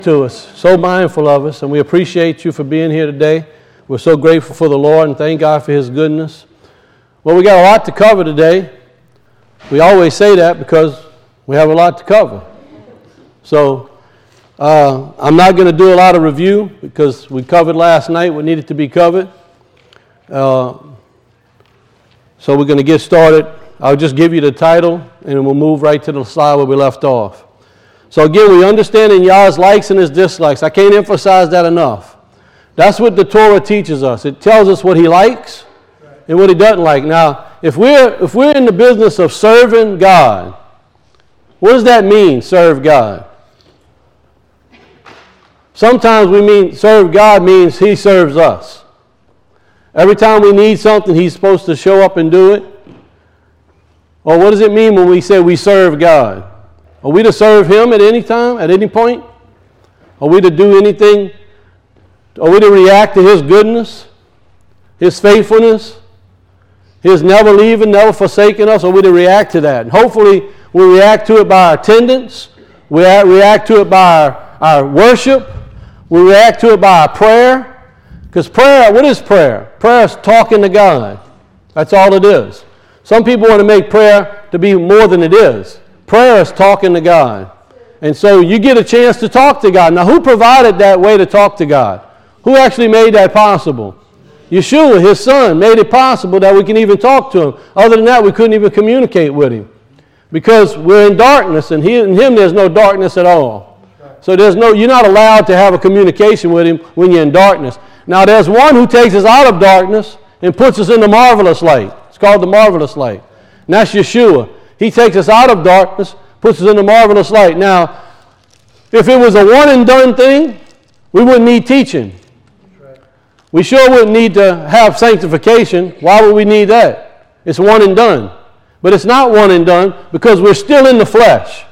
To us, so mindful of us, and we appreciate you for being here today. We're so grateful for the Lord and thank God for His goodness. Well, we got a lot to cover today. We always say that because we have a lot to cover. So I'm not going to do a lot of review because we covered last night what needed to be covered. So we're going to get started. I'll just give you the title and then we'll move right to the slide where we left off. So again, we understand in Yah's likes and His dislikes. I can't emphasize that enough. That's what the Torah teaches us. It tells us what He likes and what He doesn't like. Now, if we're in the business of serving God, what does that mean, serve God? Sometimes we mean serve God means He serves us. Every time we need something, He's supposed to show up and do it. Or what does it mean when we say we serve God? Are we to serve Him at any time, at any point? Are we to do anything? Are we to react to His goodness, His faithfulness, His never leaving, never forsaking us? Are we to react to that? And hopefully we react to it by our attendance. We react to it by our worship. We react to it by our prayer. Because prayer, what is prayer? Prayer is talking to God. That's all it is. Some people want to make prayer to be more than it is. Prayer is talking to God. And so you get a chance to talk to God. Now, who provided that way to talk to God? Who actually made that possible? Yeshua, His Son, made it possible that we can even talk to Him. Other than that, we couldn't even communicate with Him. Because we're in darkness, and in Him there's no darkness at all. So you're not allowed to have a communication with Him when you're in darkness. Now, there's one who takes us out of darkness and puts us in the marvelous light. It's called the marvelous light. And that's Yeshua. He takes us out of darkness, puts us in the marvelous light. Now, if it was a one and done thing, we wouldn't need teaching. We sure wouldn't need to have sanctification. Why would we need that? It's one and done. But it's not one and done because we're still in the flesh.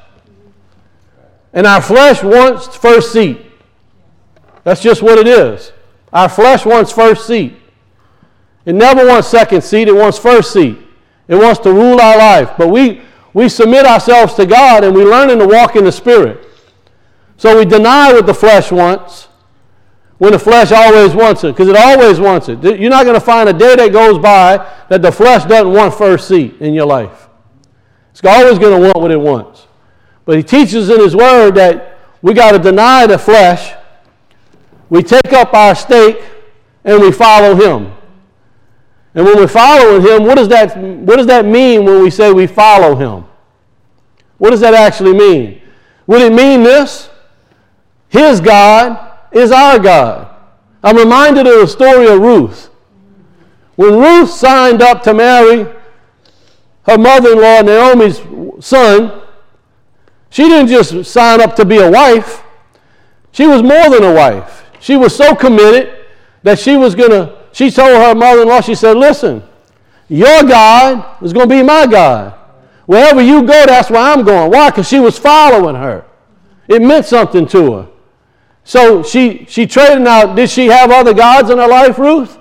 And our flesh wants first seat. That's just what it is. Our flesh wants first seat. It never wants second seat. It wants first seat. It wants to rule our life. But we submit ourselves to God and we learn to walk in the Spirit. So we deny what the flesh wants when the flesh always wants it, because it always wants it. You're not going to find a day that goes by that the flesh doesn't want first seat in your life. It's always going to want what it wants. But He teaches in His Word that we got to deny the flesh. We take up our stake and we follow Him. And when we're following Him, what does that mean when we say we follow Him? What does that actually mean? Would it mean this? His God is our God. I'm reminded of the story of Ruth. When Ruth signed up to marry her mother-in-law, Naomi's son, she didn't just sign up to be a wife. She was more than a wife. She was so committed that she told her mother-in-law, she said, listen, your God is going to be my God. Wherever you go, that's where I'm going. Why? Because she was following her. It meant something to her. So she traded out. Did she have other gods in her life, Ruth?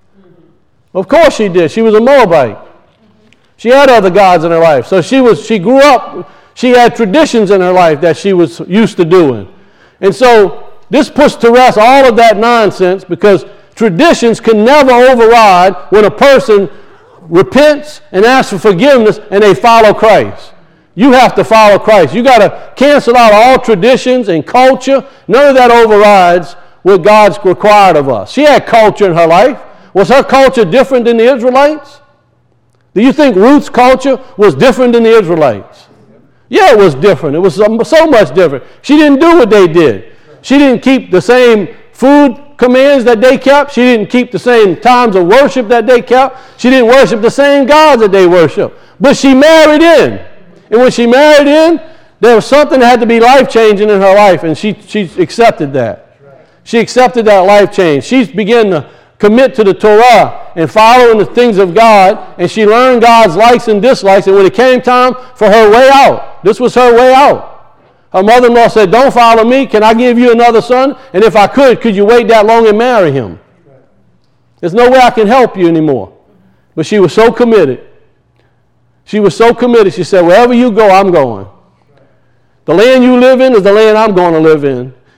Of course she did. She was a Moabite. She had other gods in her life. So she grew up, she had traditions in her life that she was used to doing. And so this puts to rest all of that nonsense because traditions can never override when a person repents and asks for forgiveness and they follow Christ. You have to follow Christ. You got to cancel out all traditions and culture. None of that overrides what God's required of us. She had culture in her life. Was her culture different than the Israelites? Do you think Ruth's culture was different than the Israelites? Yeah, it was different. It was so much different. She didn't do what they did. She didn't keep the same food commands that they kept. She didn't keep the same times of worship that they kept. She didn't worship the same gods that they worship. But she married in. And when she married in, there was something that had to be life-changing in her life, and she accepted that. She accepted that life change. She began to commit to the Torah and following the things of God, and she learned God's likes and dislikes, and when it came time for her way out, this was her way out. Her mother-in-law said, don't follow me. Can I give you another son? And if I could you wait that long and marry him? There's no way I can help you anymore. But she was so committed. She was so committed. She said, wherever you go, I'm going. The land you live in is the land I'm going to live in.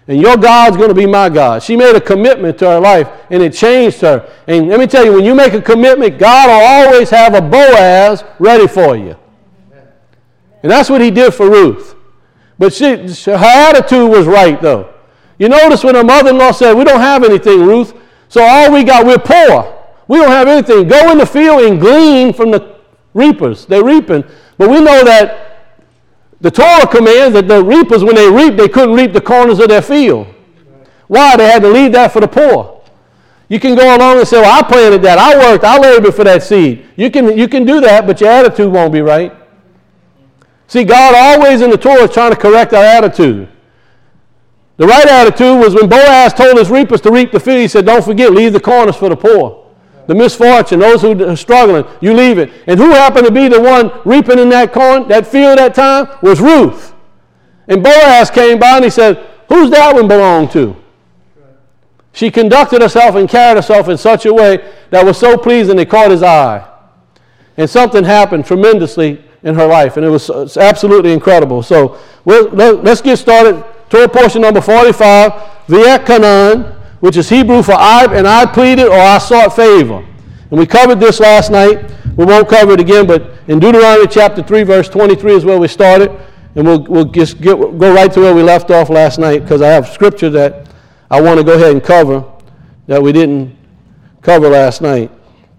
And your God's going to be my God. She made a commitment to her life, and it changed her. And let me tell you, when you make a commitment, God will always have a Boaz ready for you. And that's what he did for Ruth. But her attitude was right, though. You notice when her mother-in-law said, we don't have anything, Ruth, so all we got, we're poor. We don't have anything. Go in the field and glean from the reapers. They're reaping. But we know that the Torah commands that the reapers, when they reap, they couldn't reap the corners of their field. Why? They had to leave that for the poor. You can go along and say, well, I planted that. I worked. I labored for that seed. You can do that, but your attitude won't be right. See, God always in the Torah is trying to correct our attitude. The right attitude was when Boaz told his reapers to reap the field, he said, don't forget, leave the corners for the poor. The misfortune, those who are struggling, you leave it. And who happened to be the one reaping in that corn, that field that time? Was Ruth. And Boaz came by and he said, who's that one belong to? She conducted herself and carried herself in such a way that was so pleasing it caught his eye. And something happened tremendously in her life, and it's absolutely incredible. So let's get started. Torah portion number 45, V'yet Kanan, which is Hebrew for I pleaded or I sought favor. And we covered this last night. We won't cover it again, but in Deuteronomy chapter 3, verse 23 is where we started. And we'll just go right to where we left off last night, because I have scripture that I want to go ahead and cover that we didn't cover last night.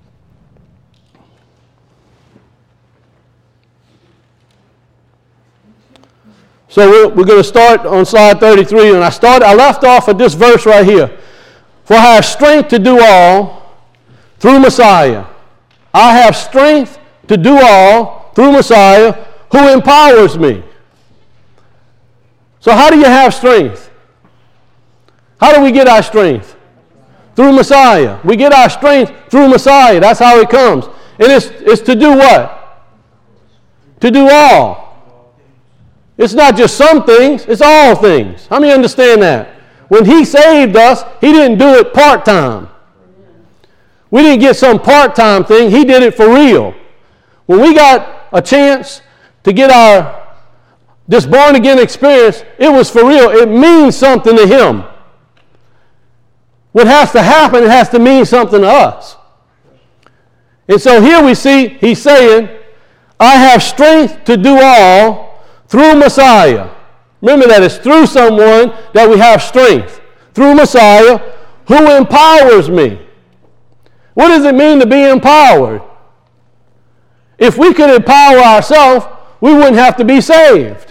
So we're going to start on slide 33, and I left off at this verse right here. For I have strength to do all through Messiah. I have strength to do all through Messiah who empowers me. So how do you have strength? How do we get our strength? Through Messiah. We get our strength through Messiah. That's how it comes. And it's to do what? To do all. It's not just some things, it's all things. How many understand that? When he saved us, he didn't do it part-time. We didn't get some part-time thing. He did it for real. When we got a chance to get this born-again experience, it was for real. It means something to him. What has to happen, it has to mean something to us. And so here we see he's saying, I have strength to do all through Messiah. Remember that it's through someone that we have strength. Through Messiah who empowers me. What does it mean to be empowered? If we could empower ourselves, we wouldn't have to be saved.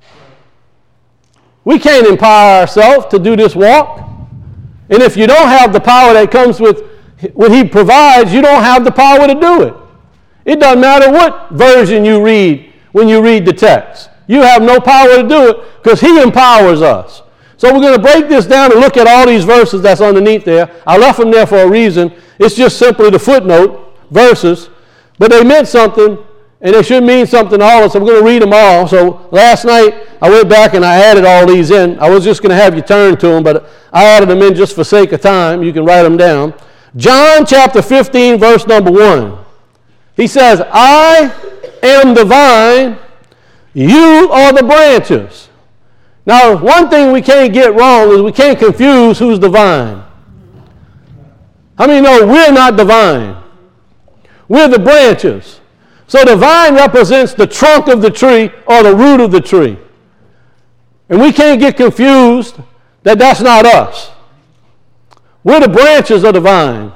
We can't empower ourselves to do this walk. And if you don't have the power that comes with what he provides, you don't have the power to do it. It doesn't matter what version you read when you read the text. You have no power to do it because he empowers us. So we're going to break this down and look at all these verses that's underneath there. I left them there for a reason. It's just simply the footnote verses. But they meant something, and they should mean something to all of us. So we're going to read them all. So last night, I went back and I added all these in. I was just going to have you turn to them, but I added them in just for sake of time. You can write them down. John chapter 15, verse number 1. He says, I am the vine, you are the branches. Now, one thing we can't get wrong is we can't confuse who's the vine. How many know we're not the vine? We're the branches. So the vine represents the trunk of the tree or the root of the tree. And we can't get confused that that's not us. We're the branches of the vine.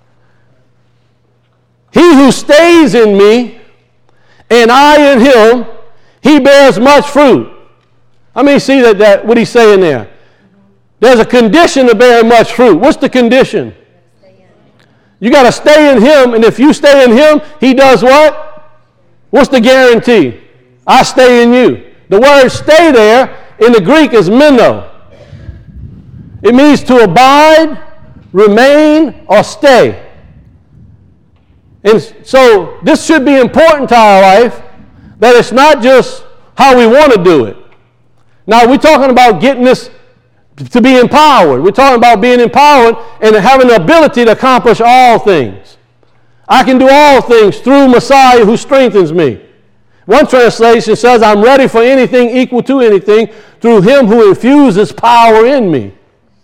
He who stays in me and I in him, he bears much fruit. How many see that what he's saying there? There's a condition to bear much fruit. What's the condition? You got to stay in him, and if you stay in him, he does what? What's the guarantee? I stay in you. The word stay there in the Greek is meno. It means to abide, remain, or stay. And so this should be important to our life, that it's not just how we want to do it. Now, we're talking about getting this to be empowered. We're talking about being empowered and having the ability to accomplish all things. I can do all things through Messiah who strengthens me. One translation says, I'm ready for anything equal to anything through him who infuses power in me.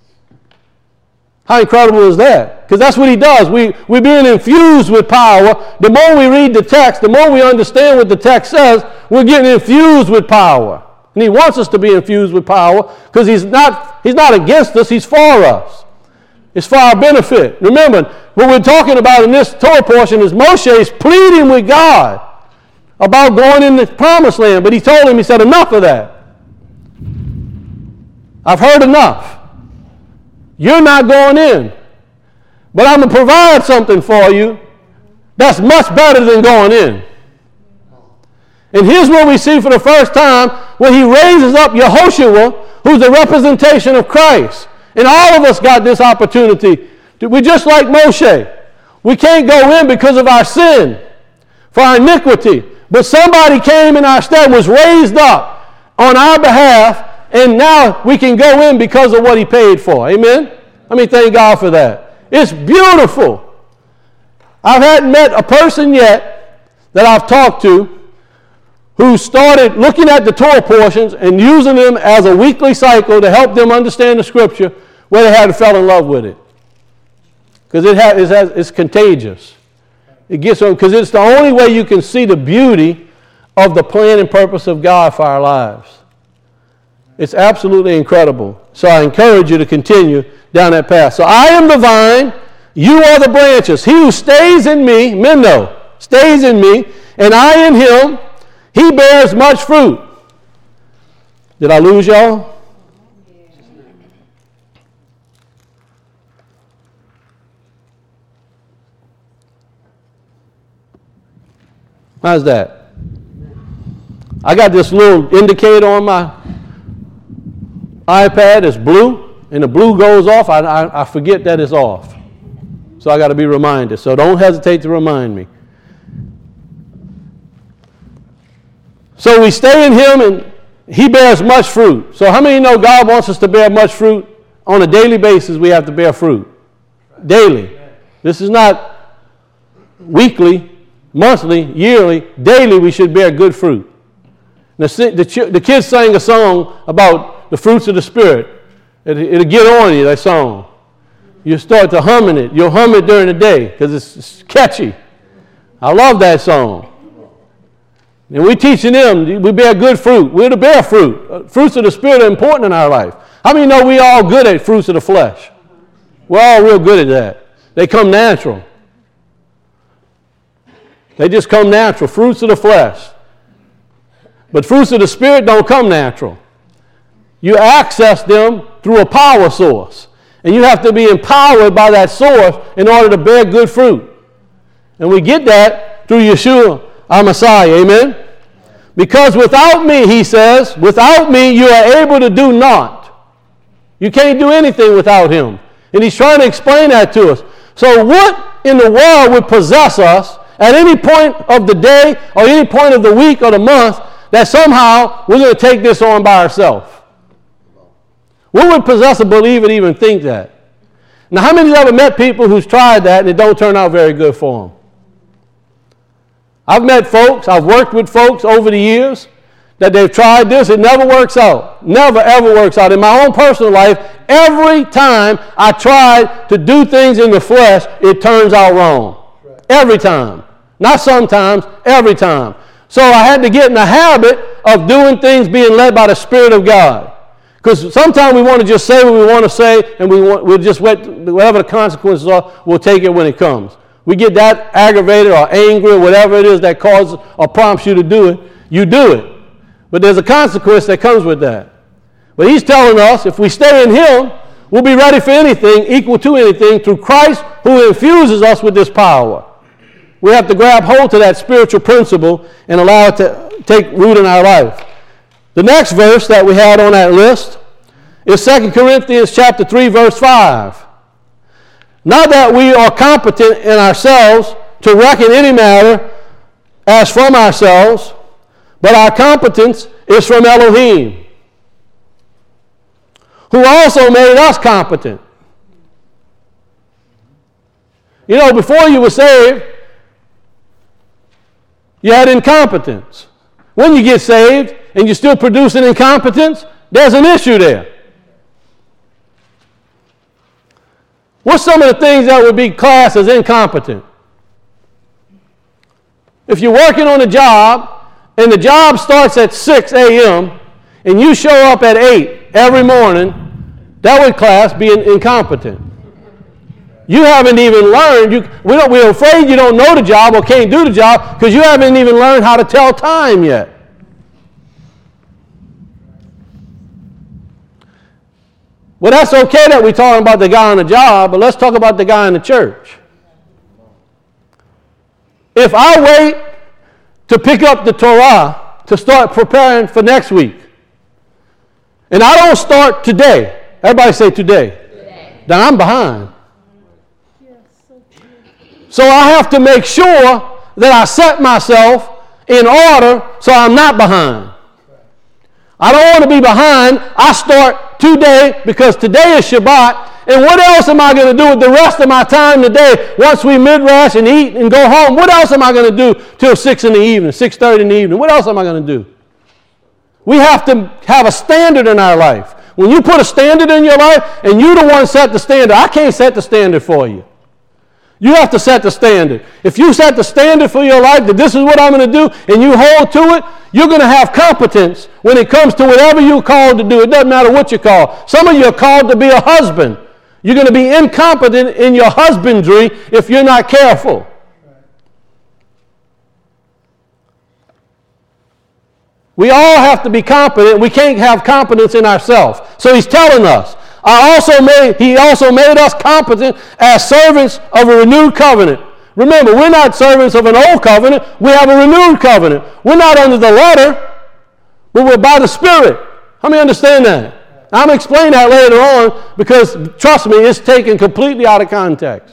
How incredible is that? Because that's what he does. We're being infused with power. The more we read the text, the more we understand what the text says, we're getting infused with power. And he wants us to be infused with power because he's not against us, he's for us. It's for our benefit. Remember, what we're talking about in this Torah portion is Moshe's pleading with God about going in the promised land. But he told him, he said, enough of that. I've heard enough. You're not going in. But I'm going to provide something for you that's much better than going in. And here's what we see for the first time when he raises up Yehoshua, who's the representation of Christ. And all of us got this opportunity. We're just like Moshe. We can't go in because of our sin, for our iniquity. But somebody came in our stead, was raised up on our behalf, and now we can go in because of what he paid for. Amen? Let me thank God for that. It's beautiful. I hadn't met a person yet that I've talked to who started looking at the Torah portions and using them as a weekly cycle to help them understand the Scripture, where they had fell in love with it. Because it's contagious. It gets on, because it's the only way you can see the beauty of the plan and purpose of God for our lives. It's absolutely incredible. So I encourage you to continue down that path. So I am the vine, you are the branches. He who stays in me, Mendo, stays in me, and I in him, he bears much fruit. Did I lose y'all? How's that? I got this little indicator on my iPad. It's blue, and the blue goes off. I forget that it's off. So I got to be reminded. So don't hesitate to remind me. So we stay in him, and he bears much fruit. So how many know God wants us to bear much fruit? On a daily basis, we have to bear fruit. Daily. This is not weekly, monthly, yearly. Daily, we should bear good fruit. The kids sang a song about the fruits of the Spirit. It'll get on you, that song. You start to humming it. You'll hum it during the day because it's catchy. I love that song. And we're teaching them, we bear good fruit. We're to bear fruit. Fruits of the Spirit are important in our life. How many know we all good at fruits of the flesh? We're all real good at that. They come natural. They just come natural. Fruits of the flesh. But fruits of the Spirit don't come natural. You access them through a power source. And you have to be empowered by that source in order to bear good fruit. And we get that through Yeshua, our Messiah. Amen? Because without me, he says, without me you are able to do naught. You can't do anything without him. And he's trying to explain that to us. So what in the world would possess us at any point of the day or any point of the week or the month that somehow we're going to take this on by ourselves? What would possess a believer to even think that? Now, how many of you ever met people who's tried that and it don't turn out very good for them? I've met folks, I've worked with folks over the years that they've tried this. It never works out. Never, ever works out. In my own personal life, every time I tried to do things in the flesh, it turns out wrong. Every time. Not sometimes, every time. So I had to get in the habit of doing things being led by the Spirit of God. Because sometimes we want to just say what we want to say, and we'll just whatever the consequences are, we'll take it when it comes. We get that aggravated or angry or whatever it is that causes or prompts you to do it, you do it. But there's a consequence that comes with that. But he's telling us if we stay in him, we'll be ready for anything, equal to anything, through Christ who infuses us with this power. We have to grab hold to that spiritual principle and allow it to take root in our life. The next verse that we had on that list is 2 Corinthians chapter 3, verse 5. Not that we are competent in ourselves to reckon any matter as from ourselves, but our competence is from Elohim, who also made us competent. You know, before you were saved, you had incompetence. When you get saved and you're still producing incompetence, there's an issue there. What's some of the things that would be classed as incompetent? If you're working on a job and the job starts at 6 a.m. and you show up at 8 every morning, that would class being incompetent. You haven't even learned. We're afraid you don't know the job or can't do the job because you haven't even learned how to tell time yet. Well, that's okay that we're talking about the guy on the job, but let's talk about the guy in the church. If I wait to pick up the Torah to start preparing for next week, and I don't start today, everybody say today. Then I'm behind. So I have to make sure that I set myself in order so I'm not behind. I don't want to be behind. I start today because today is Shabbat. And what else am I going to do with the rest of my time today once we midrash and eat and go home? What else am I going to do till 6 in the evening, 6:30 in the evening? What else am I going to do? We have to have a standard in our life. When you put a standard in your life and you're the one set the standard, I can't set the standard for you. You have to set the standard. If you set the standard for your life that this is what I'm going to do and you hold to it, you're going to have competence when it comes to whatever you're called to do. It doesn't matter what you're called. Some of you are called to be a husband. You're going to be incompetent in your husbandry if you're not careful. We all have to be competent. We can't have competence in ourselves. So he's telling us. He also made us competent as servants of a renewed covenant. Remember, we're not servants of an old covenant. We have a renewed covenant. We're not under the letter, but we're by the Spirit. How many understand that? I'm going to explain that later on because, trust me, it's taken completely out of context.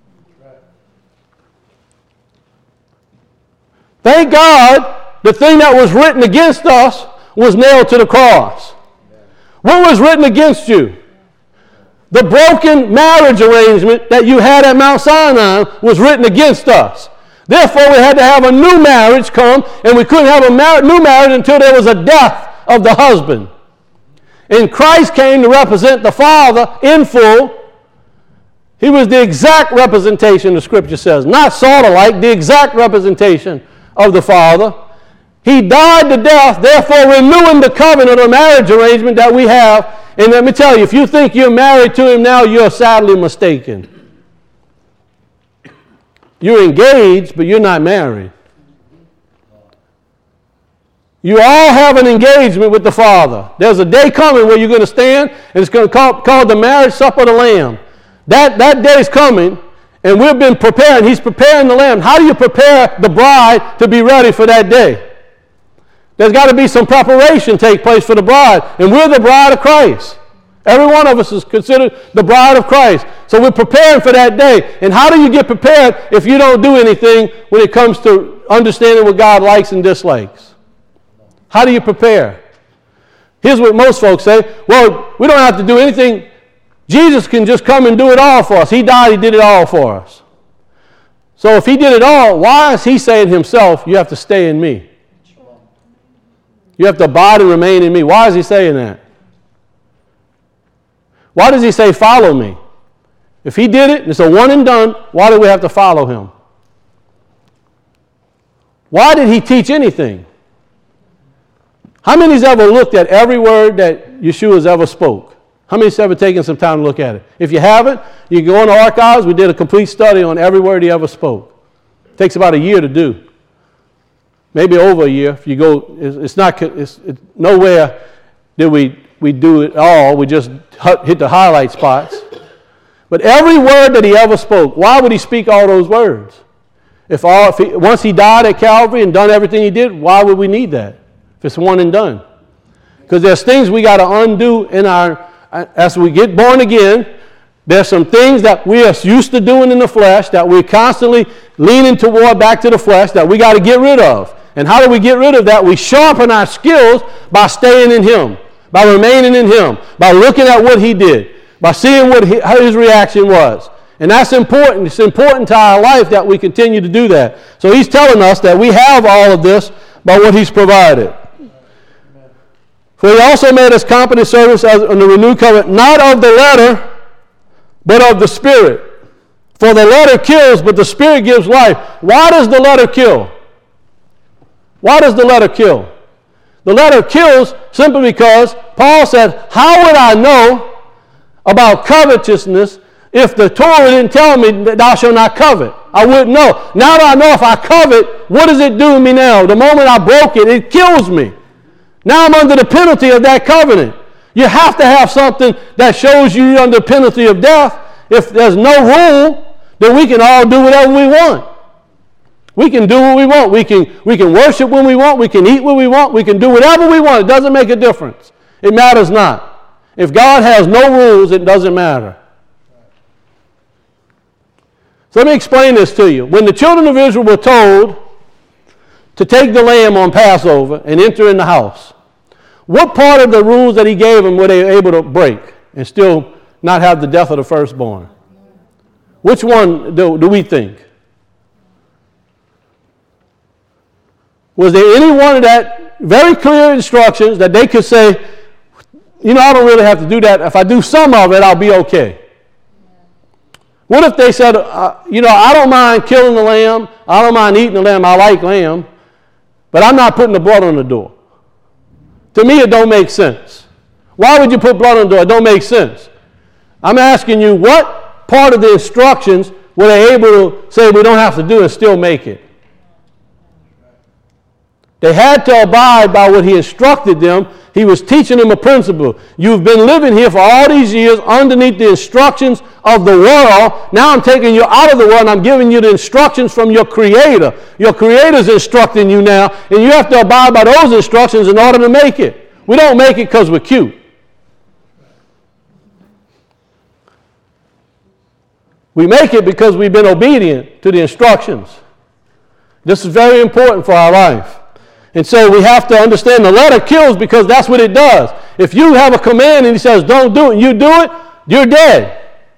Thank God the thing that was written against us was nailed to the cross. What was written against you? The broken marriage arrangement that you had at Mount Sinai was written against us. Therefore, we had to have a new marriage come, and we couldn't have a new marriage until there was a death of the husband. And Christ came to represent the Father in full. He was the exact representation, the Scripture says, not sort of like, the exact representation of the Father. He died to death, therefore renewing the covenant or marriage arrangement that we have. And let me tell you, if you think you're married to him now, you're sadly mistaken. You're engaged, but you're not married. You all have an engagement with the Father. There's a day coming where you're going to stand, and it's going to called the marriage supper of the Lamb. That day is coming, and we've been preparing. He's preparing the Lamb. How do you prepare the bride to be ready for that day? There's got to be some preparation take place for the bride. And we're the bride of Christ. Every one of us is considered the bride of Christ. So we're preparing for that day. And how do you get prepared if you don't do anything when it comes to understanding what God likes and dislikes? How do you prepare? Here's what most folks say. Well, we don't have to do anything. Jesus can just come and do it all for us. He died, he did it all for us. So if he did it all, why is he saying himself, you have to stay in me? You have to abide and remain in me. Why is he saying that? Why does he say, follow me? If he did it, it's a one and done, why do we have to follow him? Why did he teach anything? How many's ever looked at every word that Yeshua's ever spoke? How many's ever taken some time to look at it? If you haven't, you can go in the archives. We did a complete study on every word he ever spoke. It takes about a year to do. Maybe over a year. If you go, it's nowhere did we do it all. We just hit the highlight spots. But every word that he ever spoke, why would he speak all those words? Once he died at Calvary and done everything he did, why would we need that? If it's one and done. Because there's things we got to undo as we get born again. There's some things that we are used to doing in the flesh that we're constantly leaning toward back to the flesh that we got to get rid of. And how do we get rid of that? We sharpen our skills by staying in him, by remaining in him, by looking at what he did, by seeing what his reaction was. And that's important. It's important to our life that we continue to do that. So he's telling us that we have all of this by what he's provided. For he also made us competent servants on the renewed covenant, not of the letter, but of the Spirit. For the letter kills, but the Spirit gives life. Why does the letter kill? Why does the letter kill? The letter kills simply because Paul said, how would I know about covetousness if the Torah didn't tell me that thou shalt not covet? I wouldn't know. Now that I know if I covet, what does it do to me now? The moment I broke it, it kills me. Now I'm under the penalty of that covenant. You have to have something that shows you you're under the penalty of death. If there's no rule, then we can all do whatever we want. We can do what we want. We can worship when we want. We can eat when we want. We can do whatever we want. It doesn't make a difference. It matters not. If God has no rules, it doesn't matter. So let me explain this to you. When the children of Israel were told to take the lamb on Passover and enter in the house, what part of the rules that he gave them were they able to break and still not have the death of the firstborn? Which one do we think? Was there any one of that very clear instructions that they could say, you know, I don't really have to do that. If I do some of it, I'll be okay? What if they said, you know, I don't mind killing the lamb. I don't mind eating the lamb. I like lamb. But I'm not putting the blood on the door. To me, it don't make sense. Why would you put blood on the door? It don't make sense. I'm asking you, what part of the instructions were they able to say we don't have to do and still make it? They had to abide by what he instructed them. He was teaching them a principle. You've been living here for all these years underneath the instructions of the world. Now I'm taking you out of the world and I'm giving you the instructions from your Creator. Your Creator's instructing you now, and you have to abide by those instructions in order to make it. We don't make it because we're cute. We make it because we've been obedient to the instructions. This is very important for our life. And so we have to understand the letter kills because that's what it does. If you have a command and he says don't do it and you do it, you're dead.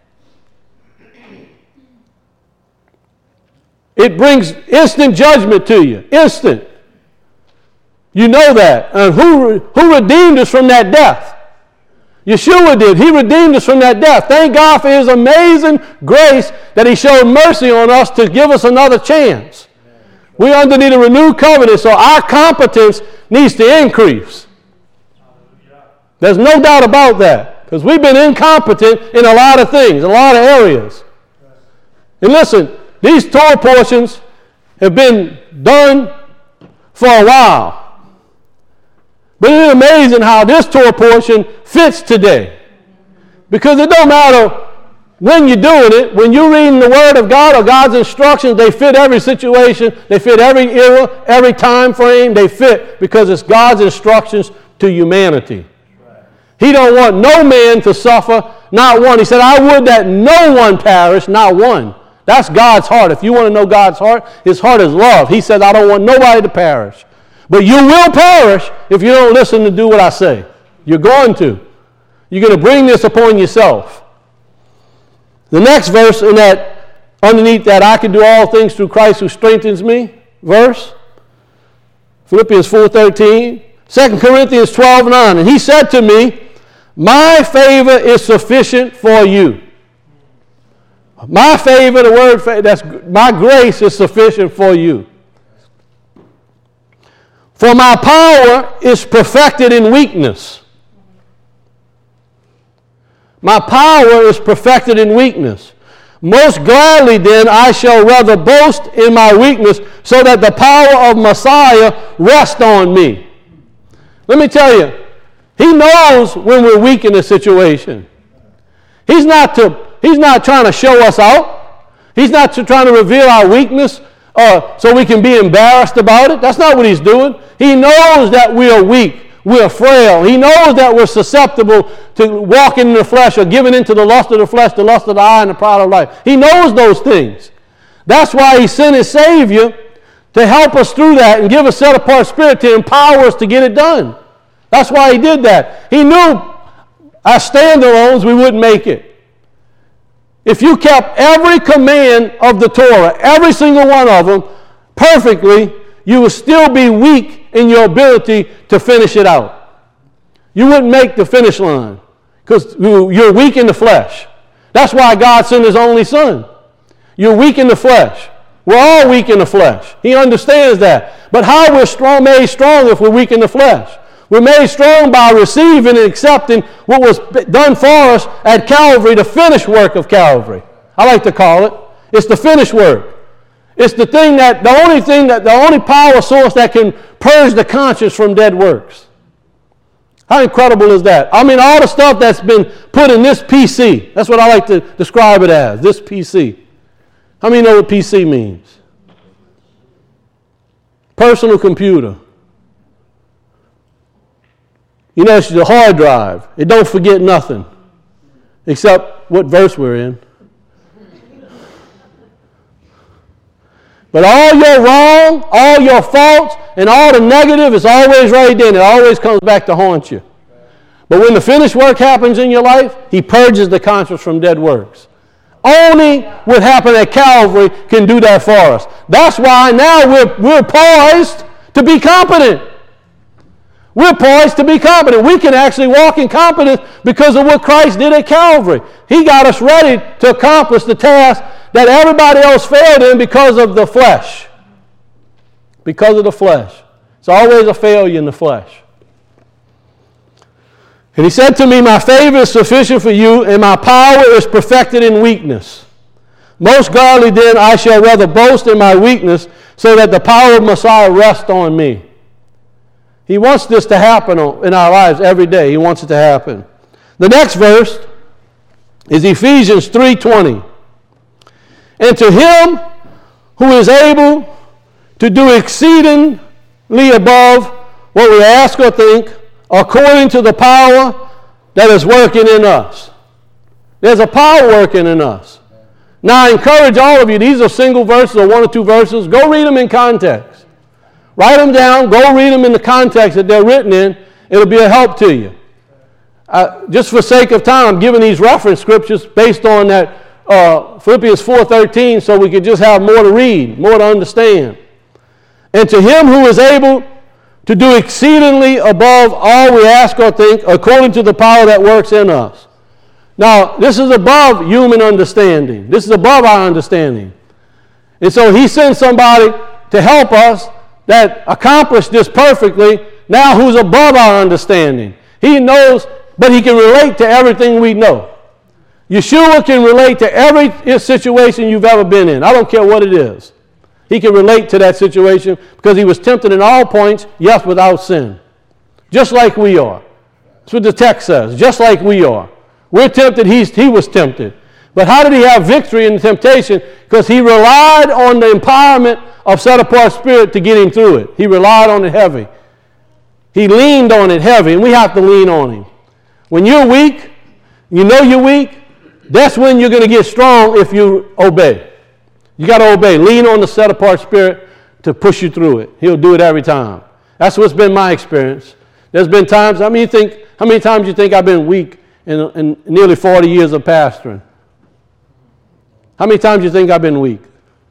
It brings instant judgment to you. Instant. You know that. And who redeemed us from that death? Yeshua did. He redeemed us from that death. Thank God for his amazing grace that he showed mercy on us to give us another chance. We're underneath a renewed covenant, so our competence needs to increase. There's no doubt about that, because we've been incompetent in a lot of things, a lot of areas. And listen, these Torah portions have been done for a while. But it's amazing how this Torah portion fits today. Because it don't matter when you're doing it, when you're reading the Word of God or God's instructions, they fit every situation, they fit every era, every time frame, they fit because it's God's instructions to humanity. He don't want no man to suffer, not one. He said, I would that no one perish, not one. That's God's heart. If you want to know God's heart, his heart is love. He said, I don't want nobody to perish. But you will perish if you don't listen to do what I say. You're going to. You're going to bring this upon yourself. The next verse in that, underneath that, I can do all things through Christ who strengthens me, verse, Philippians 4:13, 2 Corinthians 12:9, and he said to me, my favor is sufficient for you. My favor, the word, that's my grace is sufficient for you. For my power is perfected in weakness. My power is perfected in weakness. Most gladly then I shall rather boast in my weakness so that the power of Messiah rests on me. Let me tell you, he knows when we're weak in a situation. He's not trying to show us out. He's not trying to reveal our weakness so we can be embarrassed about it. That's not what he's doing. He knows that we are weak. We're frail. He knows that we're susceptible to walking in the flesh or giving into the lust of the flesh, the lust of the eye, and the pride of life. He knows those things. That's why he sent his Savior to help us through that and give a set-apart spirit to empower us to get it done. That's why he did that. He knew as standalones we wouldn't make it. If you kept every command of the Torah, every single one of them, perfectly, you would still be weak in your ability to finish it out. You wouldn't make the finish line because you're weak in the flesh. That's why God sent his only son. You're weak in the flesh. We're all weak in the flesh. He understands that. But how we're made strong if we're weak in the flesh? We're made strong by receiving and accepting what was done for us at Calvary, the finished work of Calvary. I like to call it. It's the finished work. It's the only power source that can purge the conscience from dead works. How incredible is that? I mean, all the stuff that's been put in this PC. That's what I like to describe it as, this PC. How many know what PC means? Personal computer. You know, it's the hard drive. It don't forget nothing except what verse we're in. But all your wrong, all your faults, and all the negative is always right there. It always comes back to haunt you. But when the finished work happens in your life, he purges the conscience from dead works. Only what happened at Calvary can do that for us. That's why now we're poised to be competent. We're poised to be competent. We can actually walk in competence because of what Christ did at Calvary. He got us ready to accomplish the task that everybody else failed in because of the flesh. Because of the flesh. It's always a failure in the flesh. And he said to me, my favor is sufficient for you, and my power is perfected in weakness. Most gladly then I shall rather boast in my weakness, so that the power of Messiah rests on me. He wants this to happen in our lives every day. He wants it to happen. The next verse is Ephesians 3:20. And to him who is able to do exceedingly above what we ask or think, according to the power that is working in us. There's a power working in us. Now I encourage all of you, these are single verses or one or two verses, go read them in context. Write them down, go read them in the context that they're written in. It'll be a help to you. Just for sake of time, I'm giving these reference scriptures based on that Philippians 4:13 so we could just have more to read, more to understand. And to him who is able to do exceedingly above all we ask or think, according to the power that works in us. Now, this is above human understanding. This is above our understanding. And so he sends somebody to help us that accomplished this perfectly, now who's above our understanding. He knows, but he can relate to everything we know. Yeshua can relate to every situation you've ever been in. I don't care what it is. He can relate to that situation because he was tempted in all points, yes, without sin. Just like we are. That's what the text says, just like we are. We're tempted, he was tempted. But how did he have victory in the temptation? Because he relied on the empowerment of set-apart spirit to get him through it. He relied on it heavy. He leaned on it heavy, and we have to lean on him. When you're weak, you know you're weak, that's when you're going to get strong if you obey. You got to obey. Lean on the set-apart spirit to push you through it. He'll do it every time. That's what's been my experience. There's been times, how many times you think I've been weak in nearly 40 years of pastoring? How many times do you think I've been weak?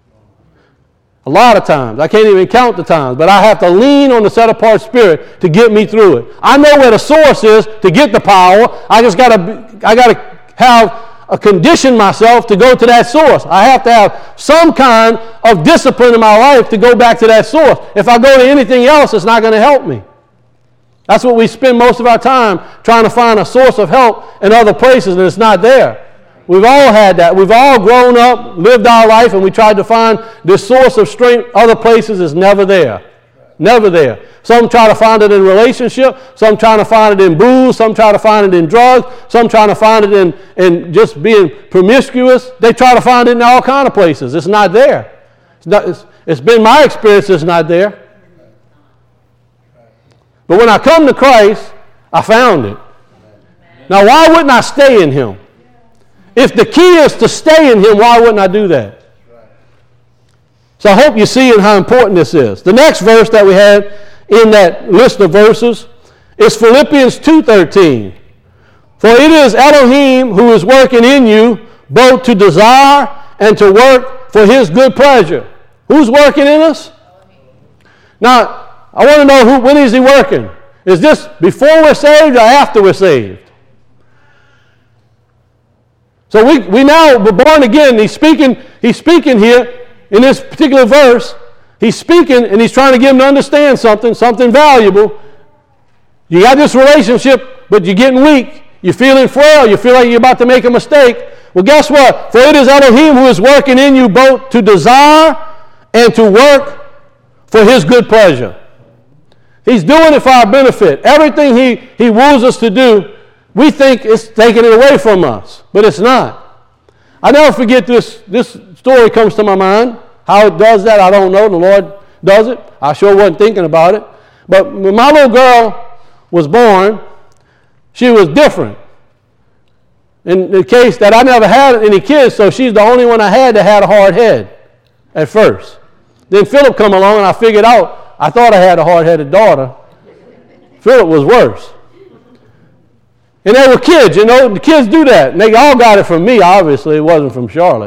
A lot of times. I can't even count the times, but I have to lean on the set-apart spirit to get me through it. I know where the source is to get the power. I got to have condition myself to go to that source. I have to have some kind of discipline in my life to go back to that source. If I go to anything else, it's not going to help me. That's what we spend most of our time trying to find a source of help in other places, and it's not there. We've all had that. We've all grown up, lived our life, and we tried to find this source of strength. Other places is never there. Never there. Some try to find it in relationship. Some trying to find it in booze. Some try to find it in drugs. Some trying to find it in just being promiscuous. They try to find it in all kinds of places. It's not there. It's been my experience it's not there. But when I come to Christ, I found it. Now, why wouldn't I stay in him? If the key is to stay in him, why wouldn't I do that? So I hope you're seeing how important this is. The next verse that we had in that list of verses is Philippians 2:13. For it is Elohim who is working in you both to desire and to work for his good pleasure. Who's working in us? Now, I want to know when is he working? Is this before we're saved or after we're saved? So we're born again. He's speaking here in this particular verse. He's speaking and he's trying to get him to understand something valuable. You got this relationship, but you're getting weak. You're feeling frail. You feel like you're about to make a mistake. Well, guess what? For it is Elohim who is working in you both to desire and to work for his good pleasure. He's doing it for our benefit. Everything he woos us to do, we think it's taking it away from us, but it's not. I never forget this story comes to my mind. How it does that, I don't know. The Lord does it. I sure wasn't thinking about it. But when my little girl was born, she was different. In the case that I never had any kids, so she's the only one I had that had a hard head at first. Then Philip come along and I figured out, I thought I had a hard-headed daughter. Philip was worse. And they were kids, the kids do that. And they all got it from me, obviously. It wasn't from Charlotte.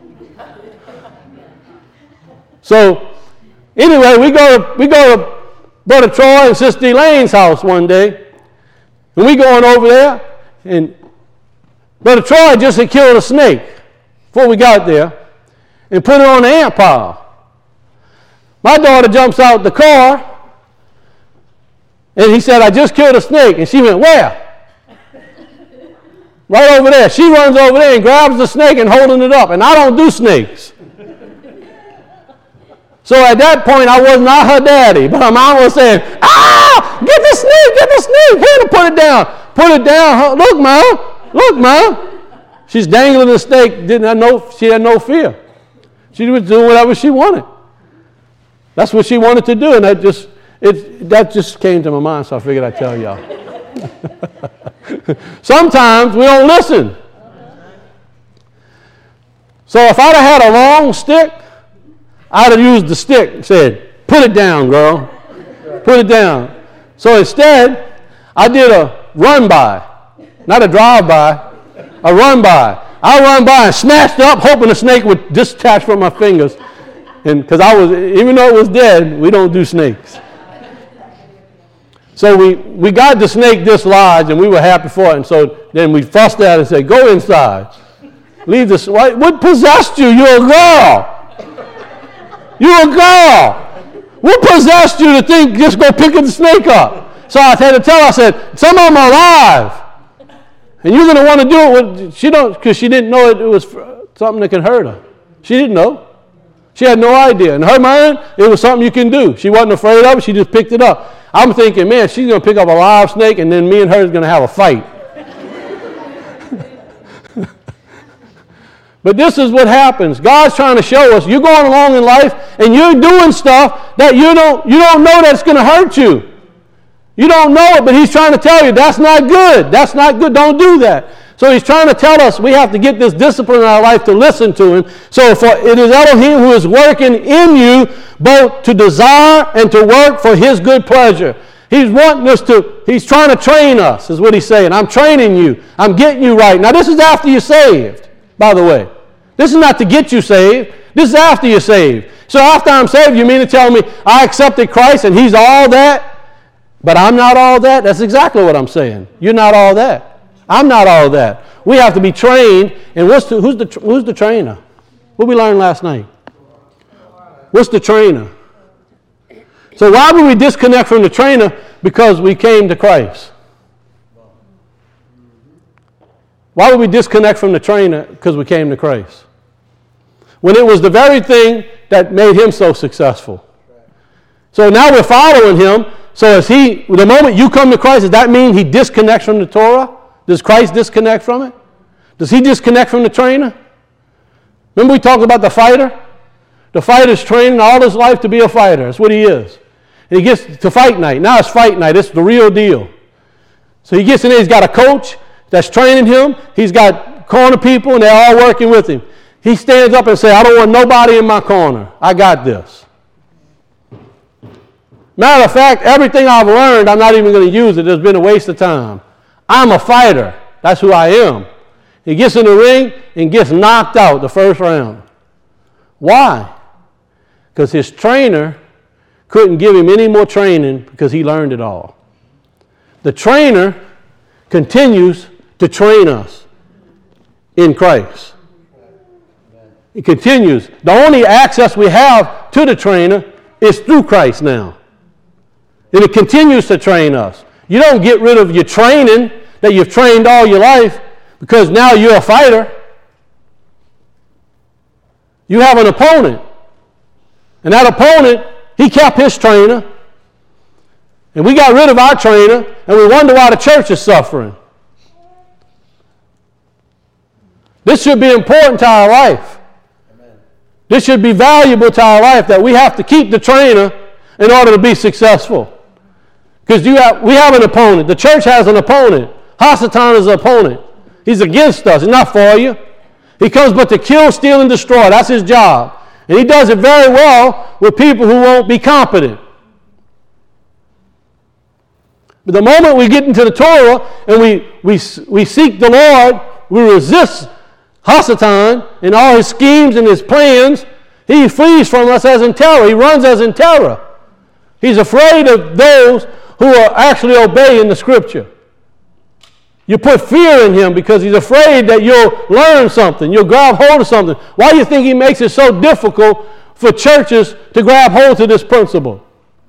So, anyway, we go to Brother Troy and Sister Elaine's house one day. And we going over there, and Brother Troy just had killed a snake before we got there and put it on the ant pile. My daughter jumps out the car, and he said, I just killed a snake. And she went, where? Right over there. She runs over there and grabs the snake and holding it up. And I don't do snakes. So at that point, I was not her daddy. But her mom was saying, get the snake, here, put it down. Look, Ma. She's dangling the snake. She had no fear. She was doing whatever she wanted. That's what she wanted to do, and that just came to my mind, so I figured I'd tell y'all. Sometimes we don't listen. So if I'd have had a long stick, I'd have used the stick and said, put it down, girl. Put it down. So instead, I did a run-by, not a drive-by, a run-by. I run by and snatched it up, hoping the snake would detach from my fingers. And because even though it was dead, we don't do snakes. So we got the snake dislodged, and we were happy for it. And so then we fussed at it and said, go inside. Leave this. What possessed you? You're a girl. You're a girl. What possessed you to think just go picking the snake up? So I had to tell her, I said, some of them are alive. And you're going to want to do it because she didn't know it was something that could hurt her. She didn't know. She had no idea. In her mind, it was something you can do. She wasn't afraid of it. She just picked it up. I'm thinking, man, she's going to pick up a live snake, and then me and her is going to have a fight. But this is what happens. God's trying to show us, you're going along in life, and you're doing stuff that you don't know that's going to hurt you. You don't know it, but he's trying to tell you, that's not good. That's not good. Don't do that. So he's trying to tell us we have to get this discipline in our life to listen to him. So for it is Elohim who is working in you both to desire and to work for his good pleasure. He's trying to train us, is what he's saying. I'm training you. I'm getting you right. Now this is after you're saved, by the way. This is not to get you saved. This is after you're saved. So after I'm saved, you mean to tell me I accepted Christ and he's all that, but I'm not all that? That's exactly what I'm saying. You're not all that. I'm not all that. We have to be trained. And who's the trainer? What we learned last night? What's the trainer? So why would we disconnect from the trainer? Because we came to Christ. Why would we disconnect from the trainer? Because we came to Christ. When it was the very thing that made him so successful. So now we're following him. So the moment you come to Christ, does that mean he disconnects from the Torah? Does Christ disconnect from it? Does he disconnect from the trainer? Remember we talked about the fighter? The fighter's training all his life to be a fighter. That's what he is. And he gets to fight night. Now it's fight night. It's the real deal. So he gets in there. He's got a coach that's training him. He's got corner people, and they're all working with him. He stands up and says, I don't want nobody in my corner. I got this. Matter of fact, everything I've learned, I'm not even going to use it. It's been a waste of time. I'm a fighter. That's who I am. He gets in the ring and gets knocked out the first round. Why? Because his trainer couldn't give him any more training because he learned it all. The trainer continues to train us in Christ. It continues. The only access we have to the trainer is through Christ now. And it continues to train us. You don't get rid of your training that you've trained all your life because now you're a fighter. You have an opponent. And that opponent, he kept his trainer. And we got rid of our trainer, and we wonder why the church is suffering. This should be important to our life. Amen. This should be valuable to our life, that we have to keep the trainer in order to be successful. Because we have an opponent. The church has an opponent. Hasatan is an opponent. He's against us. He's not for you. He comes but to kill, steal, and destroy. That's his job. And he does it very well with people who won't be competent. But the moment we get into the Torah and we seek the Lord, we resist Hasatan and all his schemes and his plans, he flees from us as in terror. He runs as in terror. He's afraid of those who are actually obeying the Scripture. You put fear in him because he's afraid that you'll learn something, you'll grab hold of something. Why do you think he makes it so difficult for churches to grab hold to this principle?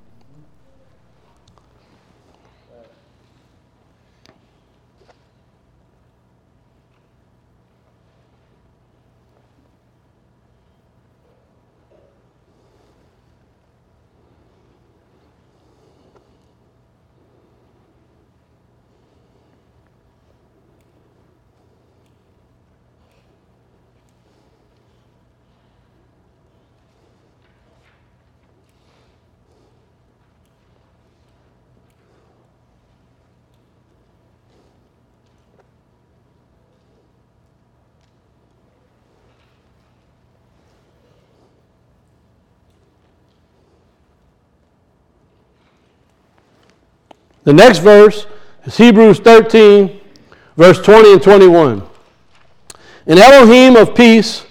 The next verse is Hebrews 13, verse 20 and 21. And Elohim of peace,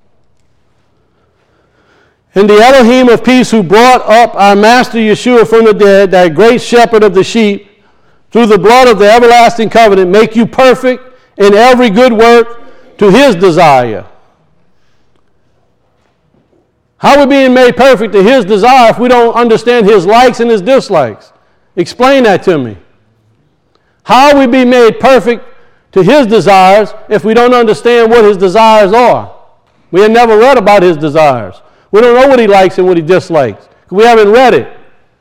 and the Elohim of peace who brought up our Master Yeshua from the dead, that great shepherd of the sheep, through the blood of the everlasting covenant, make you perfect in every good work to his desire. How are we being made perfect to his desire if we don't understand his likes and his dislikes? Explain that to me. How are we being made perfect to his desires if we don't understand what his desires are? We have never read about his desires. We don't know what he likes and what he dislikes. We haven't read it.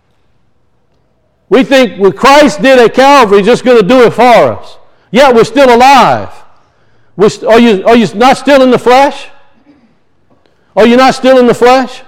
We think what Christ did at Calvary, he's just going to do it for us. Yet we're still alive. Are you not still in the flesh? Are you not still in the flesh?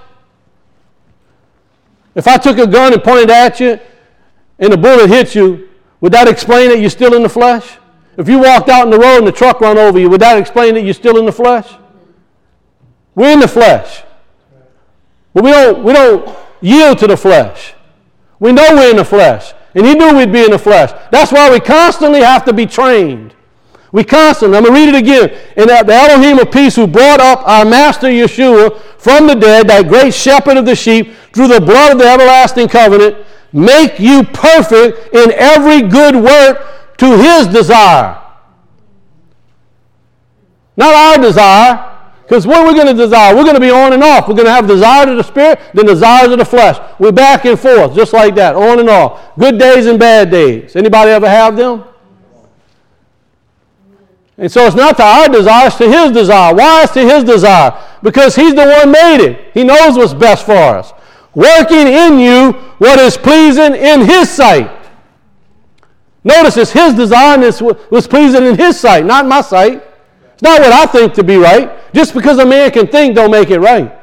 If I took a gun and pointed at you, and the bullet hits you, would that explain that you're still in the flesh? If you walked out in the road and the truck ran over you, would that explain that you're still in the flesh? We're in the flesh. But we don't yield to the flesh. We know we're in the flesh. And he knew we'd be in the flesh. That's why we constantly have to be trained. I'm going to read it again. And that the Elohim of peace who brought up our Master Yeshua from the dead, that great shepherd of the sheep, through the blood of the everlasting covenant, make you perfect in every good work to his desire. Not our desire. Because what we're going to desire, we're going to be on and off. We're going to have desires of the Spirit, then desires of the flesh. We're back and forth, just like that, on and off. Good days and bad days. Anybody ever have them? And so it's not to our desire, it's to his desire. Why it's to his desire? Because he's the one made it. He knows what's best for us. Working in you what is pleasing in his sight. Notice it's his desire and it's what's pleasing in his sight, not my sight. It's not what I think to be right. Just because a man can think don't make it right.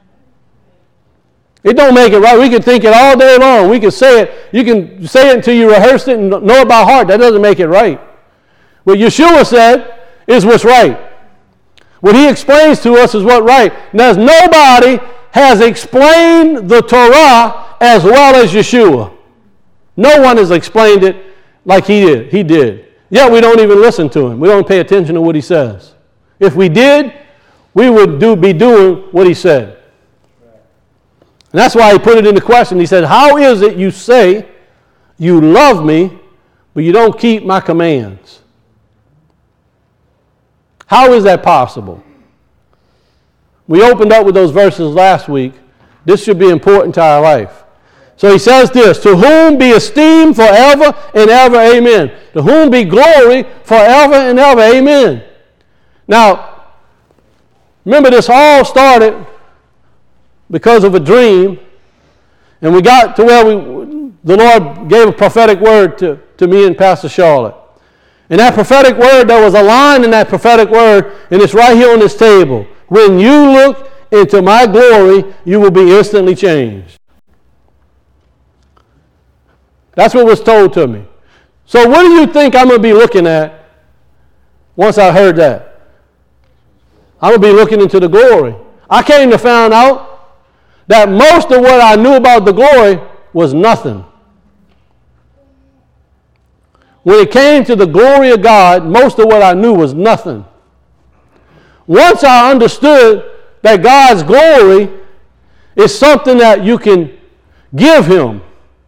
It don't make it right. We can think it all day long. We can say it. You can say it until you rehearse it and know it by heart. That doesn't make it right. What Yeshua said is what's right. What he explains to us is what's right. Now, nobody has explained the Torah as well as Yeshua. No one has explained it like he did. He did. Yet we don't even listen to him. We don't pay attention to what he says. If we did, we would be doing what he said. And that's why he put it in the question. He said, how is it you say you love me, but you don't keep my commands? How is that possible? We opened up with those verses last week. This should be important to our life. So he says this, to whom be esteem forever and ever, amen. To whom be glory forever and ever, amen. Now, remember this all started because of a dream, and we got to where the Lord gave a prophetic word to me and Pastor Charlotte. And that prophetic word, there was a line in that prophetic word, and it's right here on this table. When you look into my glory, you will be instantly changed. That's what was told to me. So what do you think I'm going to be looking at once I heard that? I'm going to be looking into the glory. I came to find out that most of what I knew about the glory was nothing. When it came to the glory of God, most of what I knew was nothing. Once I understood that God's glory is something that you can give him,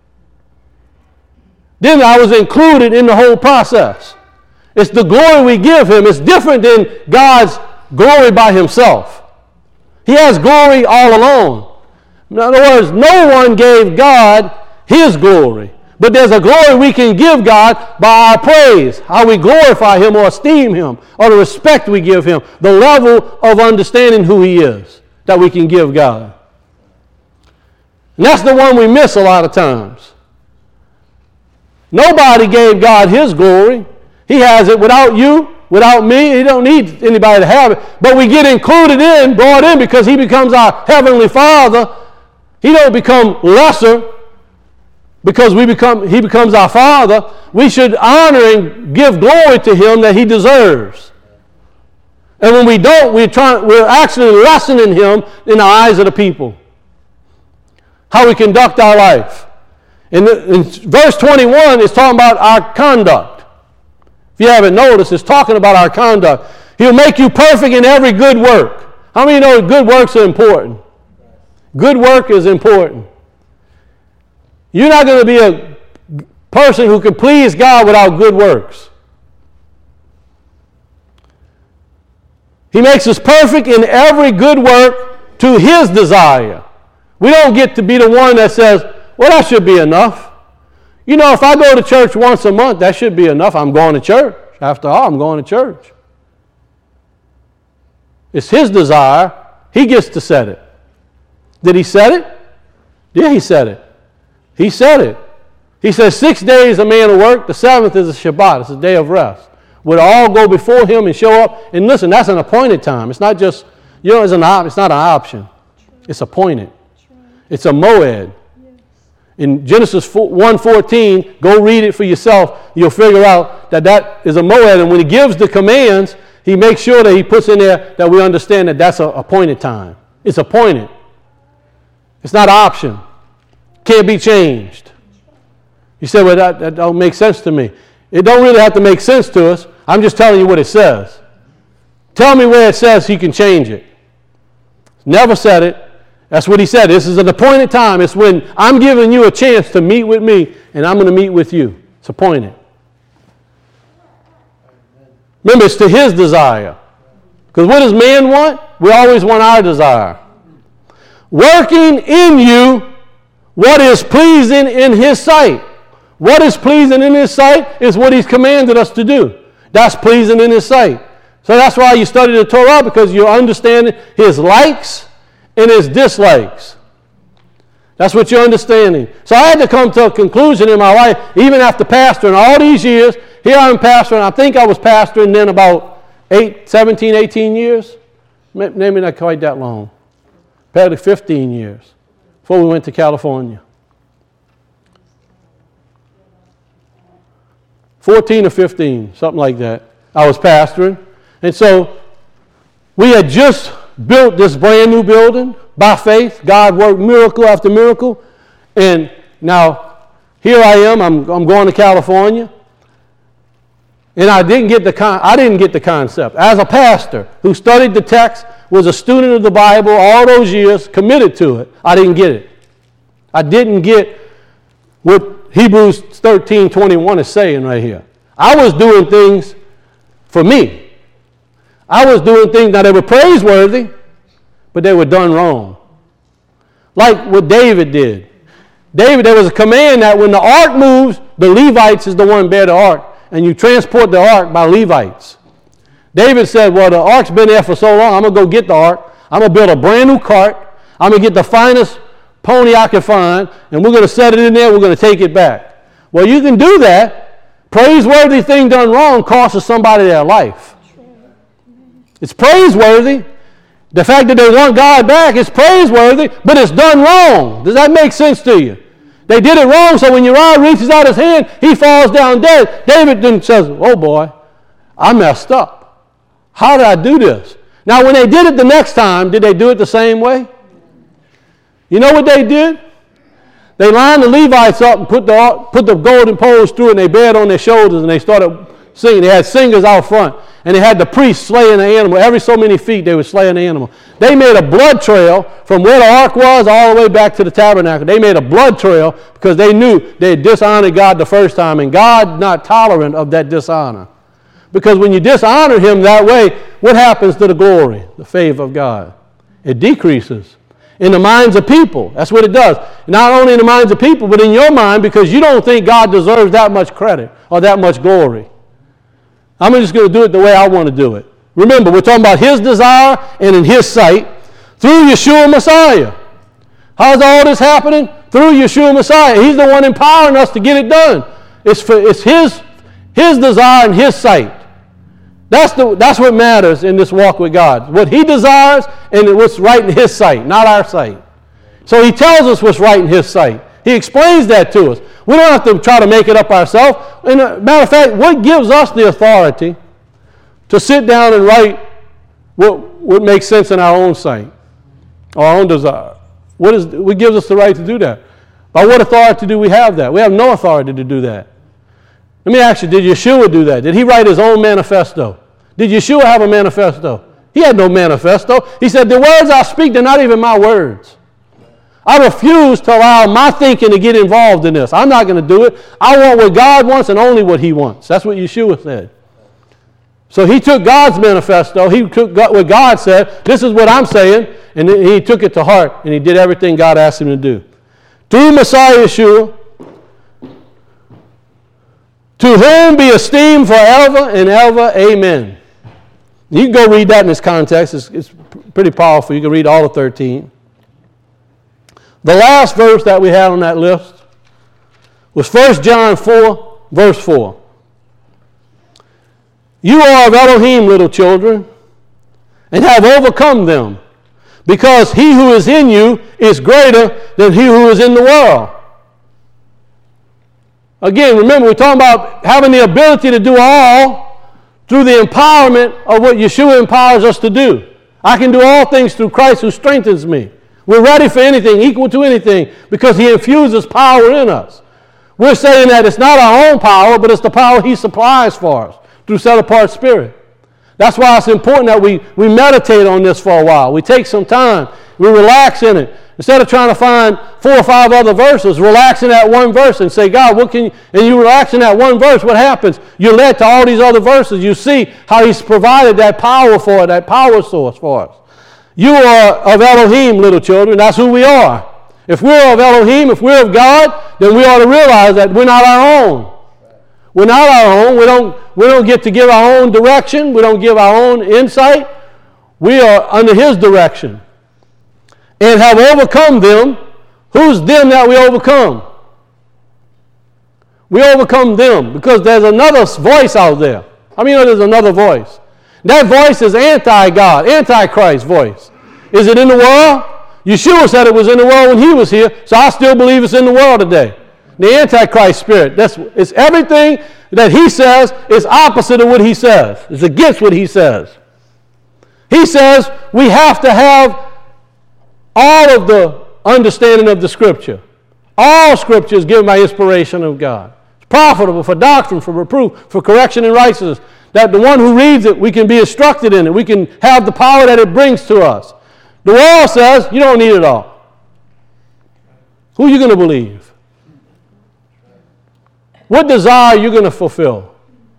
then I was included in the whole process. It's the glory we give him. It's different than God's glory by himself. He has glory all alone. In other words, no one gave God his glory. But there's a glory we can give God by our praise, how we glorify him or esteem him, or the respect we give him, the level of understanding who he is that we can give God. And that's the one we miss a lot of times. Nobody gave God his glory. He has it without you, without me. He don't need anybody to have it. But we get included in, brought in, because he becomes our heavenly Father. He don't become lesser because he becomes our Father. We should honor and give glory to him that he deserves. And when we don't, we're actually lessening him in the eyes of the people. How we conduct our life. In verse 21, it's talking about our conduct. If you haven't noticed, it's talking about our conduct. He'll make you perfect in every good work. How many know good works are important? Good work is important. You're not going to be a person who can please God without good works. He makes us perfect in every good work to his desire. We don't get to be the one that says, well, that should be enough. You know, if I go to church once a month, that should be enough. I'm going to church. After all, I'm going to church. It's his desire. He gets to set it. Did he set it? Yeah, he said it. He said it. He says 6 days a man will work. The seventh is a Shabbat. It's a day of rest. We'll all go before him and show up. And listen, that's an appointed time. It's not just, it's not an option. It's appointed. It's a moed. In Genesis 1:14, go read it for yourself. You'll figure out that is a moed. And when he gives the commands, he makes sure that he puts in there that we understand that that's an appointed time. It's appointed. It's not an option. Can't be changed. You say, well, that don't make sense to me. It don't really have to make sense to us. I'm just telling you what it says. Tell me where it says he can change it. Never said it. That's what he said. This is an appointed time. It's when I'm giving you a chance to meet with me, and I'm going to meet with you. It's appointed. Remember, it's to his desire. Because what does man want? We always want our desire. Working in you what is pleasing in his sight. What is pleasing in his sight is what he's commanded us to do. That's pleasing in his sight. So that's why you study the Torah, because you're understanding his likes and his dislikes. That's what you're understanding. So I had to come to a conclusion in my life, even after pastoring all these years. Here I'm pastoring. I think I was pastoring then about 17, 18 years. Maybe not quite that long. Probably 15 years before we went to California. 14 or 15, something like that. I was pastoring. And so we had just built this brand new building by faith. God worked miracle after miracle. And now here I am. I'm going to California. And I didn't get the concept. As a pastor who studied the text, was a student of the Bible all those years, committed to it, I didn't get it. I didn't get what Hebrews 13:21 is saying right here. I was doing things for me. I was doing things, now they were praiseworthy, but they were done wrong. Like what David did. David, there was a command that when the ark moves, the Levites is the one bear the ark, and you transport the ark by Levites. David said, well, the ark's been there for so long, I'm going to go get the ark. I'm going to build a brand new cart. I'm going to get the finest pony I can find, and we're going to set it in there. We're going to take it back. Well, you can do that. Praiseworthy thing done wrong costs somebody their life. It's praiseworthy. The fact that they want God back is praiseworthy, but it's done wrong. Does that make sense to you? They did it wrong, so when Uriah reaches out his hand, he falls down dead. David then says, oh boy, I messed up. How did I do this? Now, when they did it the next time, did they do it the same way? You know what they did? They lined the Levites up and put the golden poles through it, and they bare it on their shoulders, and they started singing. They had singers out front, and they had the priests slaying the animal. Every so many feet, they would slay an animal. They made a blood trail from where the ark was all the way back to the tabernacle. They made a blood trail because they knew they had dishonored God the first time, and God not tolerant of that dishonor. Because when you dishonor him that way, what happens to the glory, the favor of God? It decreases in the minds of people. That's what it does. Not only in the minds of people, but in your mind, because you don't think God deserves that much credit or that much glory. I'm just going to do it the way I want to do it. Remember, we're talking about his desire and in his sight through Yeshua Messiah. How's all this happening? Through Yeshua Messiah. He's the one empowering us to get it done. It's his desire and his sight. That's what matters in this walk with God. What he desires and what's right in his sight, not our sight. So he tells us what's right in his sight. He explains that to us. We don't have to try to make it up ourselves. And matter of fact, what gives us the authority to sit down and write what makes sense in our own sight, our own desire? What gives us the right to do that? By what authority do we have that? We have no authority to do that. Let me ask you, did Yeshua do that? Did he write his own manifesto? Did Yeshua have a manifesto? He had no manifesto. He said, the words I speak, they're not even my words. I refuse to allow my thinking to get involved in this. I'm not going to do it. I want what God wants and only what he wants. That's what Yeshua said. So he took God's manifesto. He took what God said. This is what I'm saying. And he took it to heart, and he did everything God asked him to do. Through Messiah Yeshua, to whom be esteemed forever and ever. Amen. You can go read that in this context. It's pretty powerful. You can read all of 13. The last verse that we had on that list was 1 John 4, verse 4. You are of Elohim, little children, and have overcome them, because he who is in you is greater than he who is in the world. Again, remember, we're talking about having the ability to do all through the empowerment of what Yeshua empowers us to do. I can do all things through Christ who strengthens me. We're ready for anything, equal to anything, because he infuses power in us. We're saying that it's not our own power, but it's the power he supplies for us through set-apart spirit. That's why it's important that we meditate on this for a while. We take some time. We relax in it. Instead of trying to find 4 or 5 other verses, relax in that one verse and say, God, what can you, and you relax in that one verse, what happens? You're led to all these other verses. You see how he's provided that power for it, that power source for us. You are of Elohim, little children. That's who we are. If we're of Elohim, if we're of God, then we ought to realize that we're not our own. We're not our own. We don't get to give our own direction. We don't give our own insight. We are under his direction. And have overcome them. Who's them that we overcome? We overcome them because there's another voice out there. How many know there's another voice? That voice is anti-God, anti-Christ voice. Is it in the world? Yeshua said it was in the world when he was here, so I still believe it's in the world today. The anti-Christ spirit. It's everything that he says is opposite of what he says. It's against what he says. He says we have to have all of the understanding of the Scripture. All Scripture is given by inspiration of God. It's profitable for doctrine, for reproof, for correction and righteousness. That the one who reads it, we can be instructed in it. We can have the power that it brings to us. The world says you don't need it all. Who are you going to believe? What desire are you going to fulfill?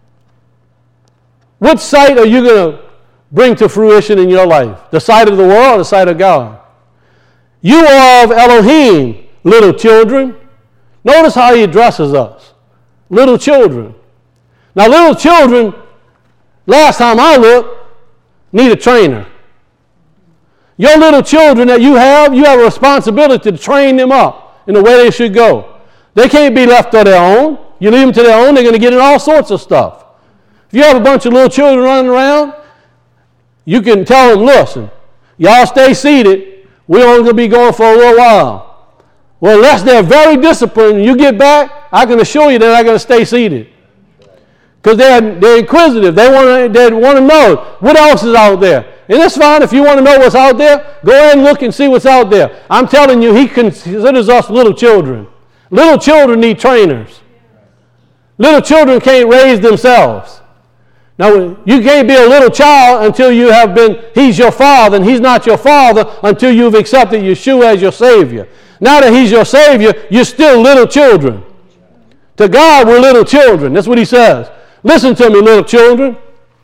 What sight are you going to bring to fruition in your life? The sight of the world or the sight of God? You are of Elohim, little children. Notice how he addresses us. Little children. Now, little children, last time I looked, need a trainer. Your little children that you have a responsibility to train them up in the way they should go. They can't be left on their own. You leave them to their own, they're going to get in all sorts of stuff. If you have a bunch of little children running around, you can tell them, listen, y'all stay seated. We're only going to be going for a little while. Well, unless they're very disciplined and you get back, I can assure you they're not going to stay seated. Because they're inquisitive. They want to know what else is out there. And it's fine if you want to know what's out there. Go ahead and look and see what's out there. I'm telling you, he considers us little children. Little children need trainers. Little children can't raise themselves. Now, you can't be a little child until you have been, he's your father, and he's not your father until you've accepted Yeshua as your Savior. Now that he's your Savior, you're still little children. To God, we're little children. That's what he says. Listen to me, little children.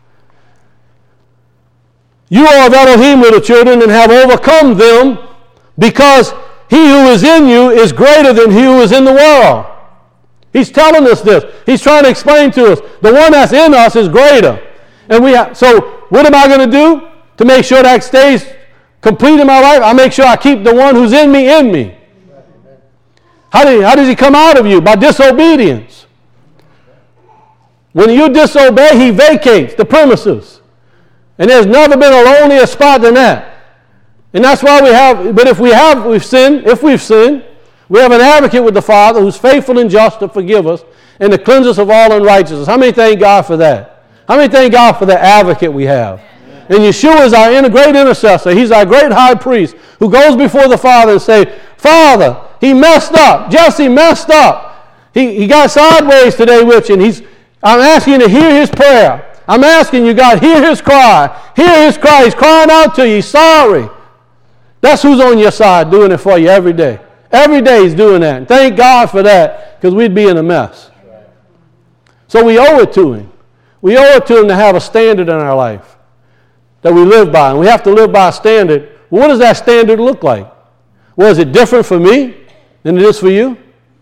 You are of Elohim, little children, and have overcome them, because he who is in you is greater than he who is in the world. He's telling us this. He's trying to explain to us, the one that's in us is greater. And so what am I going to do to make sure that stays complete in my life? I make sure I keep the one who's in me in me. How does he come out of you? By disobedience. When you disobey, he vacates the premises. And there's never been a lonelier spot than that. And that's why we've sinned, we have an advocate with the Father who's faithful and just to forgive us and to cleanse us of all unrighteousness. How many thank God for that? How many thank God for the advocate we have? And Yeshua is our great intercessor. He's our great high priest who goes before the Father and says, Father, he messed up. Jesse messed up. He got sideways today with you, and I'm asking you to hear his prayer. I'm asking you, God, hear his cry. Hear his cry. He's crying out to you. He's sorry. That's who's on your side doing it for you every day. Every day he's doing that. And thank God for that, because we'd be in a mess. So we owe it to him. We owe it to him to have a standard in our life that we live by. And we have to live by a standard. Well, what does that standard look like? Well, is it different for me than it is for you?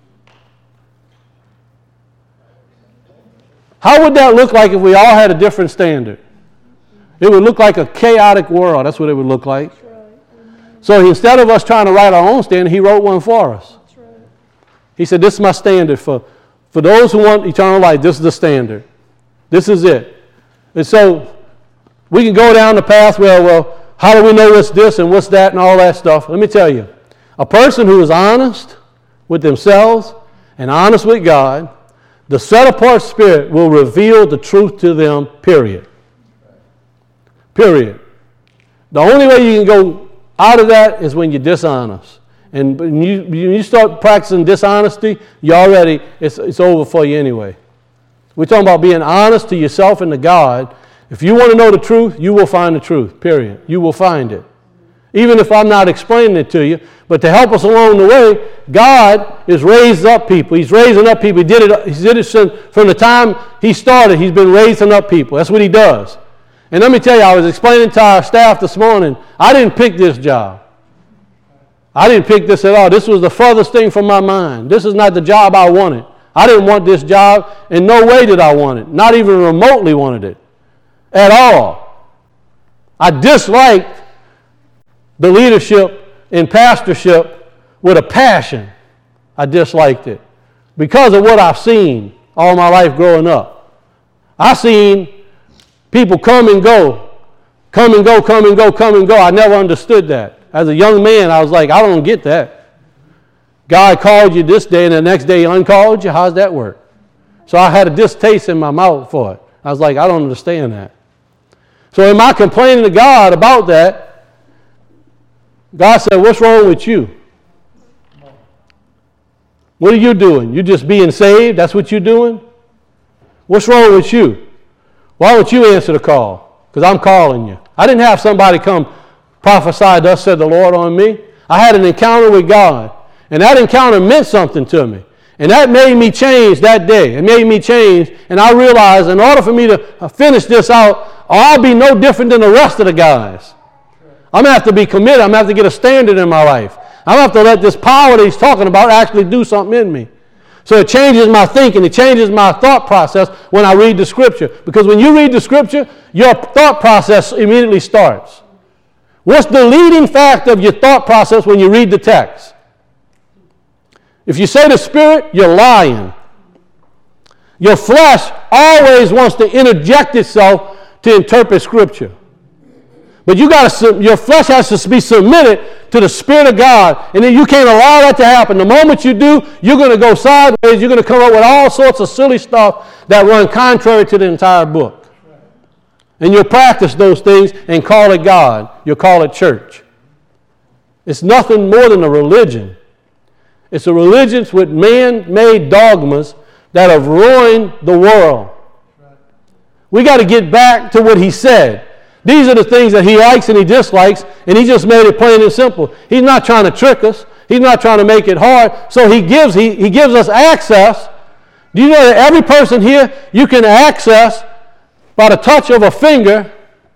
How would that look like if we all had a different standard? It would look like a chaotic world. That's what it would look like. So instead of us trying to write our own standard, he wrote one for us. He said, this is my standard for those who want eternal life. This is the standard. This is it. And so we can go down the path where, well, how do we know what's this and what's that and all that stuff? Let me tell you, a person who is honest with themselves and honest with God, the set-apart spirit will reveal the truth to them, period. Period. The only way you can go out of that is when you're dishonest. And when you start practicing dishonesty, it's over for you anyway. We're talking about being honest to yourself and to God. If you want to know the truth, you will find the truth, period. You will find it. Even if I'm not explaining it to you, but to help us along the way, God is raising up people. He's raising up people. He did it from the time he started. He's been raising up people. That's what he does. And let me tell you, I was explaining to our staff this morning, I didn't pick this job. I didn't pick this at all. This was the furthest thing from my mind. This is not the job I wanted. I didn't want this job. In no way did I want it. Not even remotely wanted it. At all. I disliked the leadership and pastorship with a passion. I disliked it. Because of what I've seen all my life growing up. I've seen people come and go. Come and go, come and go, come and go. I never understood that. As a young man, I was like, I don't get that. God called you this day and the next day he uncalled you? How's that work? So I had a distaste in my mouth for it. I was like, I don't understand that. So am I complaining to God about that? God said, what's wrong with you? What are you doing? You just being saved? That's what you're doing? What's wrong with you? Why don't you answer the call? Because I'm calling you. I didn't have somebody come prophesy, thus said the Lord, on me. I had an encounter with God. And that encounter meant something to me. And that made me change that day. It made me change. And I realized in order for me to finish this out, I'll be no different than the rest of the guys. I'm going to have to be committed. I'm going to have to get a standard in my life. I'm going to have to let this power that he's talking about actually do something in me. So it changes my thinking. It changes my thought process when I read the Scripture. Because when you read the Scripture, your thought process immediately starts. What's the leading factor of your thought process when you read the text? If you say the Spirit, you're lying. Your flesh always wants to interject itself to interpret Scripture. But your flesh has to be submitted to the Spirit of God, and then you can't allow that to happen. The moment you do, you're going to go sideways. You're going to come up with all sorts of silly stuff that run contrary to the entire book. And you'll practice those things and call it God. You'll call it church. It's nothing more than a religion. It's a religion with man-made dogmas that have ruined the world. We got to get back to what he said. These are the things that he likes and he dislikes, and he just made it plain and simple. He's not trying to trick us. He's not trying to make it hard. So he gives us access. Do you know that every person here you can access by the touch of a finger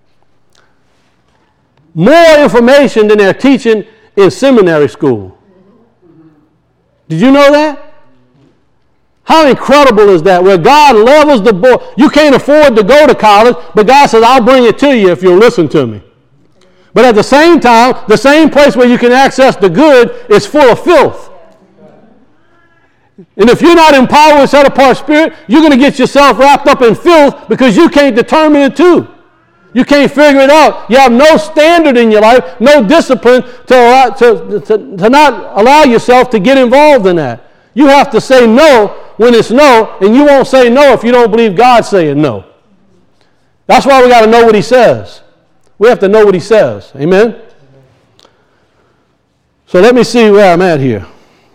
more information than they're teaching in seminary school? Did you know that? How incredible is that? Where God levels the board. You can't afford to go to college, but God says, I'll bring it to you if you'll listen to me. But at the same time, the same place where you can access the good is full of filth. And if you're not empowered with set apart spirit, you're going to get yourself wrapped up in filth because you can't determine it too. You can't figure it out. You have no standard in your life, no discipline to not allow yourself to get involved in that. You have to say no when it's no, and you won't say no if you don't believe God's saying no. That's why we got to know what he says. We have to know what he says. Amen? So let me see where I'm at here.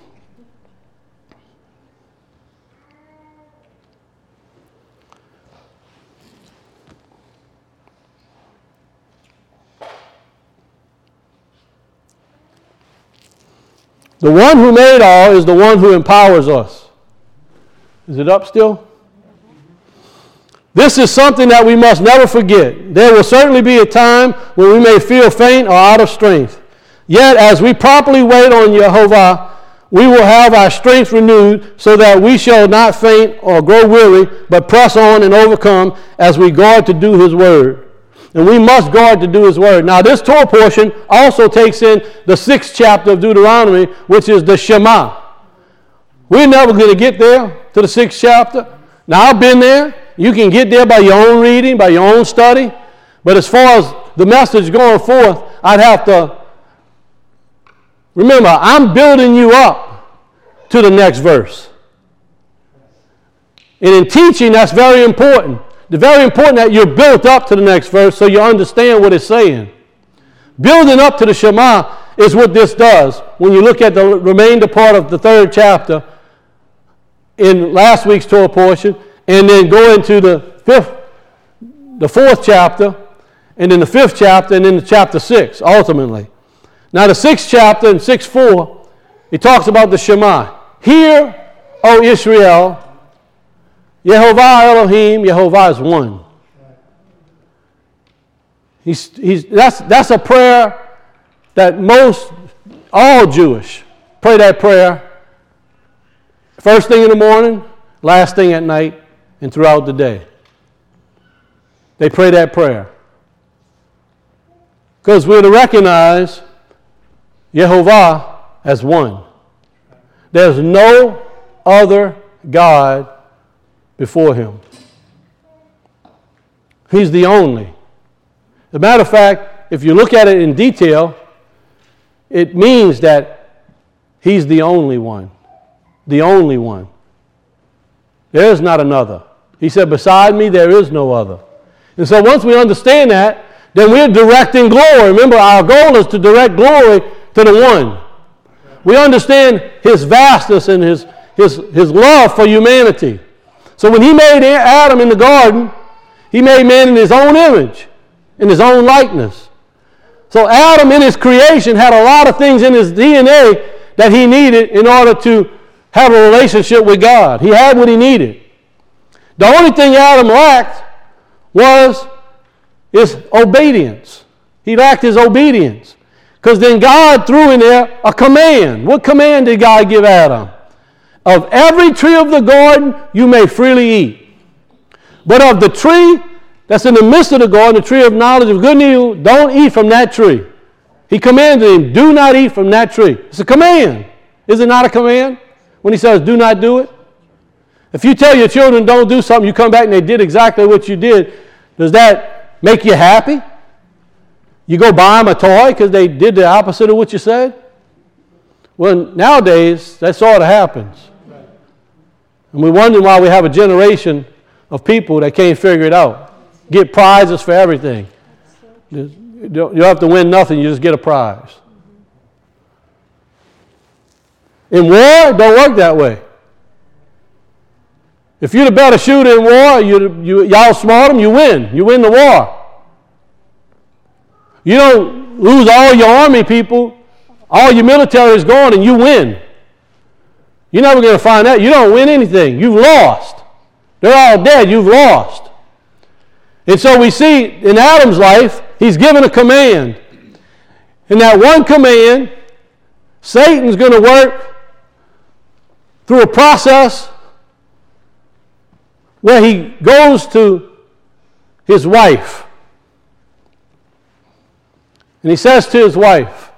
The one who made all is the one who empowers us. Is it up still? This is something that we must never forget. There will certainly be a time when we may feel faint or out of strength. Yet, as we properly wait on Jehovah, we will have our strength renewed so that we shall not faint or grow weary, but press on and overcome as we guard to do his word. And we must guard to do his word. Now, this Torah portion also takes in the 6th chapter of Deuteronomy, which is the Shema. We're never going to get there to the 6th chapter. Now, I've been there. You can get there by your own reading, by your own study. But as far as the message going forth, I'd have to remember, I'm building you up to the next verse. And in teaching, that's very important. It's very important that you're built up to the next verse so you understand what it's saying. Building up to the Shema is what this does. When you look at the remainder part of the 3rd chapter in last week's Torah portion, and then go into the 4th chapter, and then the 5th chapter, and then the chapter 6, ultimately. Now the 6th chapter in 6:4, it talks about the Shema. Hear, O Israel, Yehovah Elohim, Yehovah is one. That's a prayer that all Jewish pray that prayer first thing in the morning, last thing at night, and throughout the day. They pray that prayer. Because we're to recognize Yehovah as one. There's no other God before him. He's the only. As a matter of fact, if you look at it in detail, it means that he's the only one. The only one. There is not another. He said, beside me there is no other. And so once we understand that, then we're directing glory. Remember, our goal is to direct glory to the one. We understand his vastness and his love for humanity. So when he made Adam in the garden, he made man in his own image, in his own likeness. So Adam in his creation had a lot of things in his DNA that he needed in order to have a relationship with God. He had what he needed. The only thing Adam lacked was his obedience. He lacked his obedience. Because then God threw in there a command. What command did God give Adam? Of every tree of the garden you may freely eat. But of the tree that's in the midst of the garden, the tree of knowledge of good and evil, don't eat from that tree. He commanded him, do not eat from that tree. It's a command. Is it not a command? When he says, do not do it? If you tell your children don't do something, you come back and they did exactly what you did, does that make you happy? You go buy them a toy because they did the opposite of what you said? Well, nowadays, that sort of happens. And we wonder why we have a generation of people that can't figure it out. Get prizes for everything. You don't have to win nothing, you just get a prize. In war, it don't work that way. If you're the better shooter in war, you outsmart them, you win. You win the war. You don't lose all your army people, all your military is gone, and you win. You're never going to find that. You don't win anything. You've lost. They're all dead. You've lost. And so we see in Adam's life, he's given a command. And that one command, Satan's going to work through a process where he goes to his wife. And he says to his wife,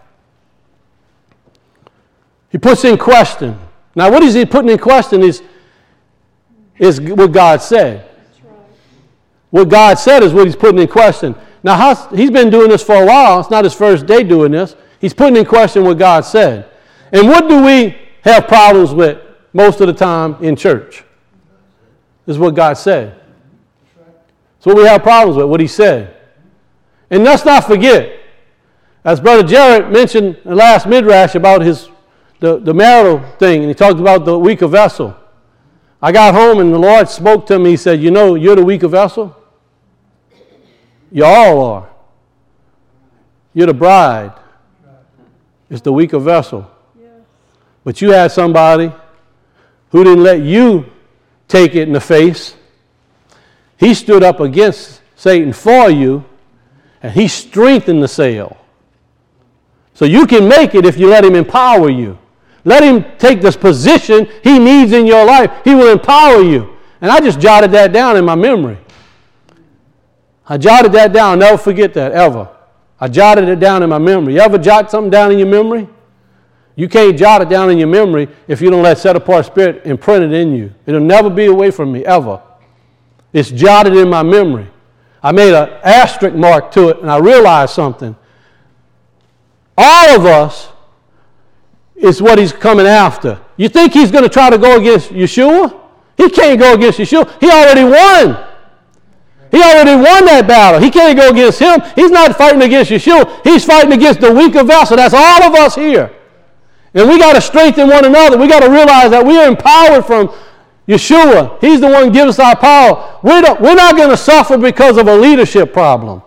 he puts in question. Now what is he putting in question is what God said. What God said is what he's putting in question. Now, he's been doing this for a while. It's not his first day doing this. He's putting in question what God said. And what do we have problems with most of the time in church? This is what God said. So what we have problems with, what he said. And let's not forget, as Brother Jarrett mentioned in the last Midrash about the marital thing, and he talked about the weaker vessel. I got home and the Lord spoke to me. He said, you know, you're the weaker vessel. You all are. You're the bride. It's the weaker vessel. Yes. But you had somebody who didn't let you take it in the face. He stood up against Satan for you, and he strengthened the sail. So you can make it if you let him empower you. Let him take this position he needs in your life. He will empower you. And I just jotted that down in my memory. I jotted that down. I'll never forget that, ever. I jotted it down in my memory. You ever jot something down in your memory? You can't jot it down in your memory if you don't let set-apart spirit imprint it in you. It'll never be away from me, ever. It's jotted in my memory. I made an asterisk mark to it, and I realized something. All of us is what he's coming after. You think he's going to try to go against Yeshua? He can't go against Yeshua. He already won. He already won that battle. He can't go against him. He's not fighting against Yeshua. He's fighting against the weaker vessel. That's all of us here. And we got to strengthen one another. We got to realize that we are empowered from Yeshua. He's the one who gives us our power. We're not going to suffer because of a leadership problem.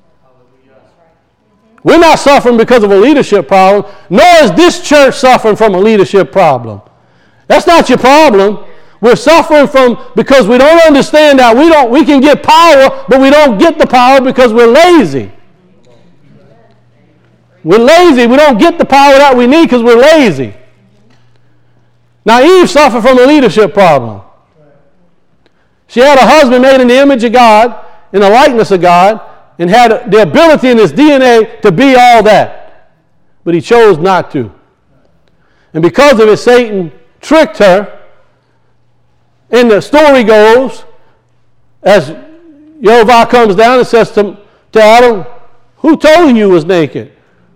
We're not suffering because of a leadership problem, nor is this church suffering from a leadership problem. That's not your problem. We're suffering because we don't understand that we can get power, but we don't get the power because we're lazy. We're lazy. We don't get the power that we need because we're lazy. Now Eve suffered from a leadership problem. She had a husband made in the image of God, in the likeness of God, and had the ability in his DNA to be all that. But he chose not to. And because of it, Satan tricked her. And the story goes, as Yehovah comes down and says to Adam, who told you you was naked?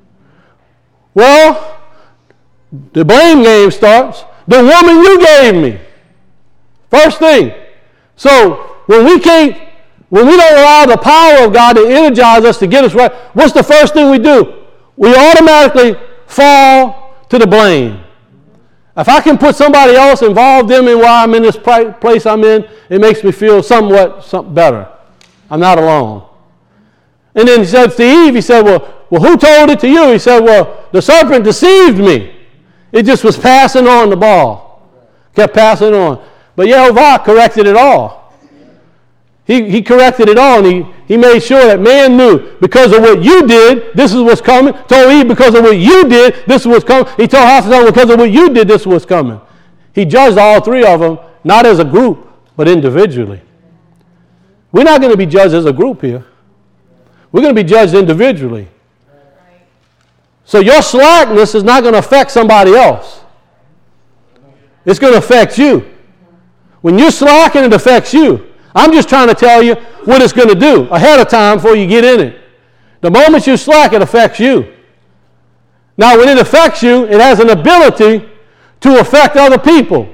Well, the blame game starts. The woman you gave me. First thing. So when we don't allow the power of God to energize us to get us right, what's the first thing we do? We automatically fall to the blame. If I can put somebody else, involve them in why I'm in this place I'm in, it makes me feel somewhat better. I'm not alone. And then he said to Eve, he said, well, who told it to you? He said, well, the serpent deceived me. It just was passing on the ball. Kept passing on. But Yehovah corrected it all. He corrected it all, and he made sure that man knew because of what you did, this is what's coming. Told Eve, because of what you did, this is what's coming. He told Hasatan, because of what you did, this is what's coming. He judged all three of them, not as a group, but individually. We're not going to be judged as a group here. We're going to be judged individually. So your slackness is not going to affect somebody else. It's going to affect you. When you're slacking, it affects you. I'm just trying to tell you what it's going to do ahead of time before you get in it. The moment you slack, it affects you. Now, when it affects you, it has an ability to affect other people.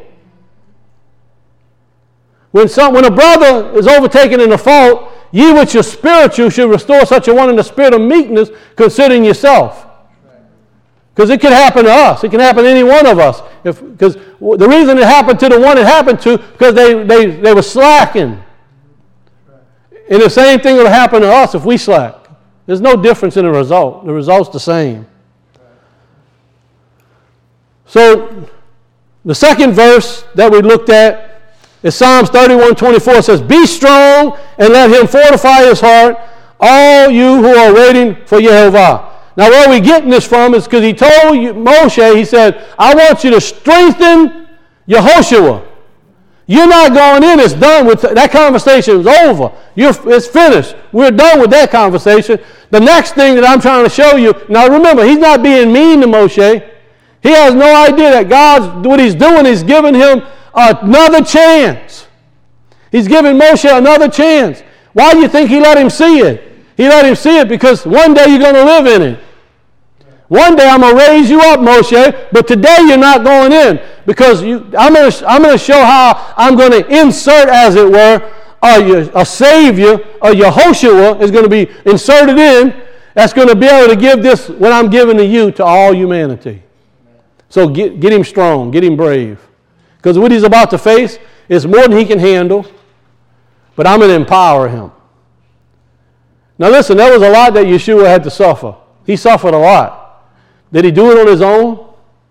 When a brother is overtaken in a fault, ye which are spiritual should restore such a one in the spirit of meekness, considering yourself. Because it can happen to us. It can happen to any one of us. Because the reason it happened to the one it happened to, because they were slacking. And the same thing will happen to us if we slack. There's no difference in the result. The result's the same. So the second verse that we looked at is Psalms 31:24. It says, be strong and let him fortify his heart, all you who are waiting for Yehovah. Now, where we're getting this from is because he told Moshe, he said, I want you to strengthen Yehoshua. You're not going in. It's done. That conversation is over. It's finished. We're done with that conversation. The next thing that I'm trying to show you, now remember, he's not being mean to Moshe. He has no idea that God's, what he's doing is giving him another chance. He's giving Moshe another chance. Why do you think he let him see it? He let him see it because one day you're going to live in it. One day I'm going to raise you up, Moshe, but today you're not going in because I'm going to show how I'm going to insert, as it were, a Savior, a Yehoshua is going to be inserted in that's going to be able to give this, what I'm giving to you, to all humanity. So get him strong, get him brave. Because what he's about to face is more than he can handle, but I'm going to empower him. Now listen, there was a lot that Yeshua had to suffer. He suffered a lot. Did he do it on his own?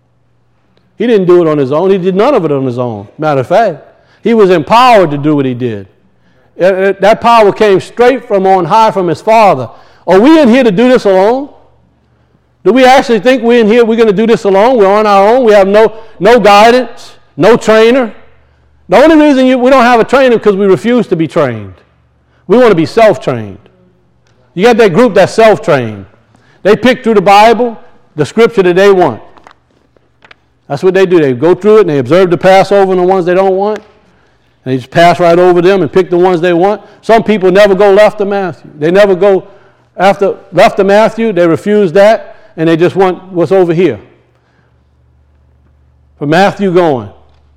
He didn't do it on his own. He did none of it on his own. Matter of fact, he was empowered to do what he did. That power came straight from on high from his Father. Are we in here to do this alone? Do we actually think we're in here, we're going to do this alone? We're on our own. We have no guidance, no trainer. The only reason we don't have a trainer is because we refuse to be trained. We want to be self-trained. You got that group that's self-trained. They pick through the Bible, the scripture that they want. That's what they do. They go through it and they observe the Passover and the ones they don't want. And they just pass right over them and pick the ones they want. Some people never go left of Matthew. They never go left of Matthew. They refuse that and they just want what's over here. For Matthew going.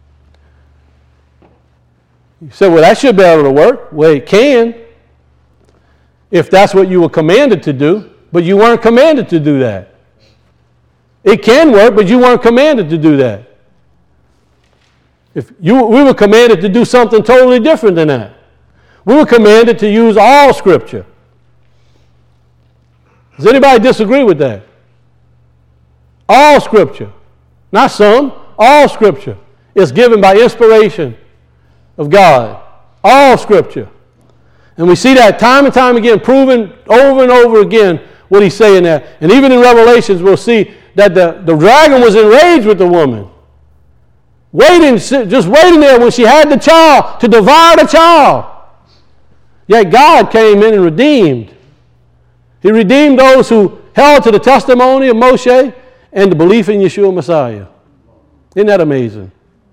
You say, well, that should be able to work. Well, it can. If that's what you were commanded to do, but you weren't commanded to do that. It can work, but you weren't commanded to do that. We were commanded to do something totally different than that. We were commanded to use all Scripture. Does anybody disagree with that? All Scripture. Not some. All Scripture is given by inspiration of God. All Scripture. And we see that time and time again, proven over and over again what he's saying there. And even in Revelations, we'll see that the dragon was enraged with the woman. Just waiting there when she had the child to devour the child. Yet God came in and redeemed. He redeemed those who held to the testimony of Moshe and the belief in Yeshua Messiah. Isn't that amazing?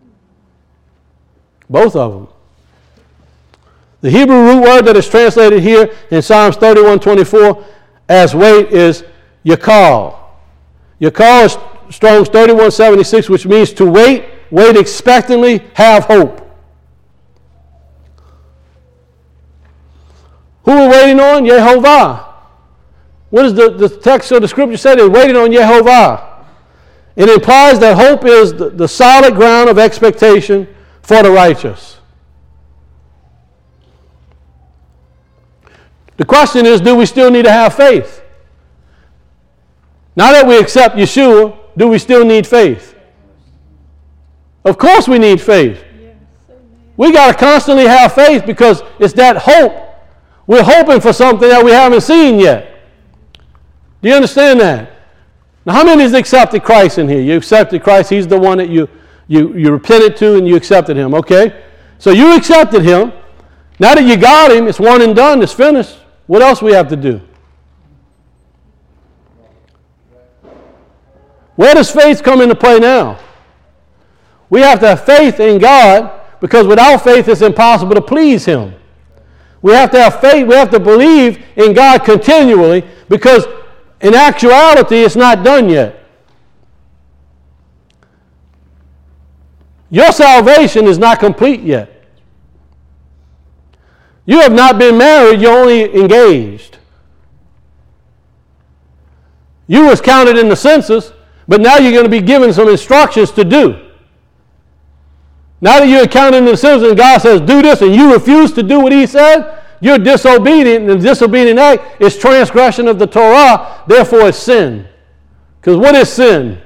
Both of them. The Hebrew root word that is translated here in Psalms 31:24 as wait is yakal. Yakal is Strong's 31:76, which means to wait expectantly, have hope. Who are we waiting on? Yehovah. What does the text of the scripture say? They're waiting on Yehovah. It implies that hope is the solid ground of expectation for the righteous. The question is, do we still need to have faith? Now that we accept Yeshua, do we still need faith? Of course we need faith. We got to constantly have faith because it's that hope. We're hoping for something that we haven't seen yet. Do you understand that? Now, how many has accepted Christ in here? You accepted Christ. He's the one that you repented to and you accepted him. Okay? So you accepted him. Now that you got him, it's one and done. It's finished. What else we have to do? Where does faith come into play now? We have to have faith in God because without faith it's impossible to please him. We have to have faith. We have to believe in God continually because in actuality it's not done yet. Your salvation is not complete yet. You have not been married, you're only engaged. You was counted in the census, but now you're going to be given some instructions to do. Now that you're counted in the census and God says do this and you refuse to do what he said, you're disobedient, and the disobedient act is transgression of the Torah, therefore it's sin. Because what is sin?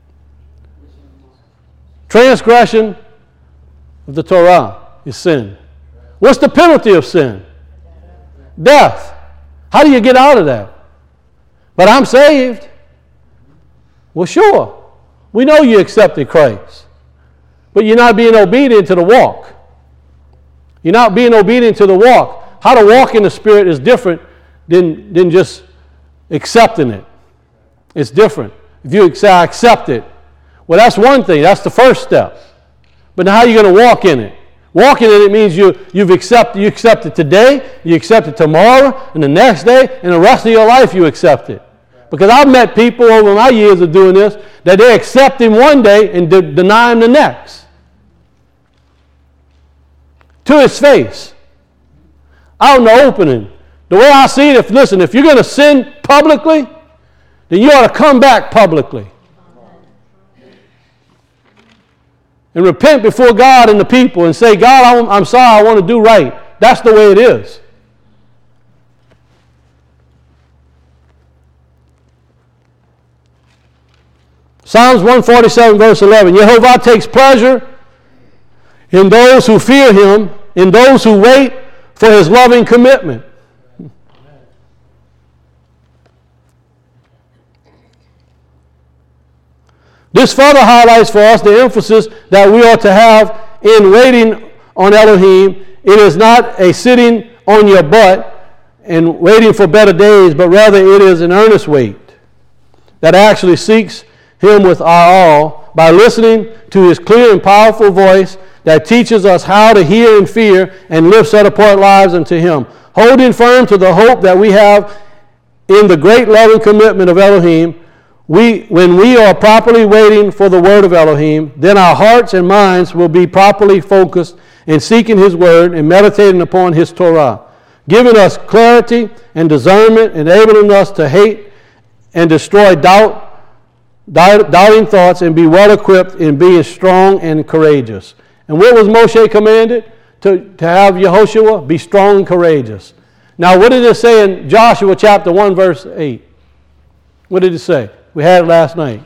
Transgression of the Torah is sin. What's the penalty of sin? Death. How do you get out of that? But I'm saved. Well, sure. We know you accepted Christ. But you're not being obedient to the walk. You're not being obedient to the walk. How to walk in the Spirit is different than just accepting it. It's different. If you say, I accept it, well, that's one thing. That's the first step. But now how are you going to walk in it? Walking in it means you accept it today, you accept it tomorrow, and the next day, and the rest of your life you accept it. Because I've met people over my years of doing this that they accept him one day and deny him the next. To his face. Out in the opening. The way I see it, if you're going to sin publicly, then you ought to come back publicly. And repent before God and the people and say, God, I'm sorry, I want to do right. That's the way it is. Psalms 147 verse 11. Jehovah takes pleasure in those who fear him, in those who wait for his loving commitment. This further highlights for us the emphasis that we ought to have in waiting on Elohim. It is not a sitting on your butt and waiting for better days, but rather it is an earnest wait that actually seeks him with our all by listening to his clear and powerful voice that teaches us how to hear and fear and live set-apart lives unto him. Holding firm to the hope that we have in the great loving commitment of Elohim, when we are properly waiting for the word of Elohim, then our hearts and minds will be properly focused in seeking his word and meditating upon his Torah, giving us clarity and discernment, enabling us to hate and destroy doubting thoughts and be well equipped in being strong and courageous. And what was Moshe commanded? To have Yehoshua be strong and courageous. Now, what did it say in Joshua chapter 1, verse 8? What did it say? We had it last night.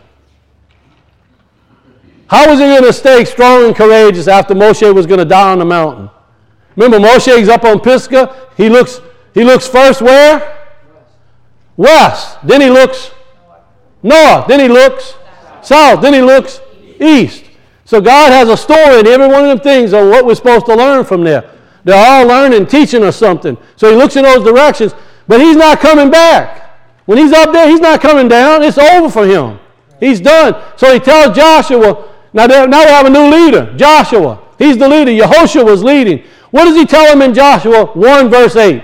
How was he going to stay strong and courageous after Moshe was going to die on the mountain? Remember, Moshe's up on Pisgah. He looks first where? West. Then he looks north. Then he looks south. Then he looks east. So God has a story in every one of them things of what we're supposed to learn from there. They're all learning, teaching us something. So he looks in those directions, but he's not coming back. When he's up there, he's not coming down. It's over for him. He's done. So he tells Joshua, now we have a new leader, Joshua. He's the leader. Yehoshua was leading. What does he tell him in Joshua 1 verse 8?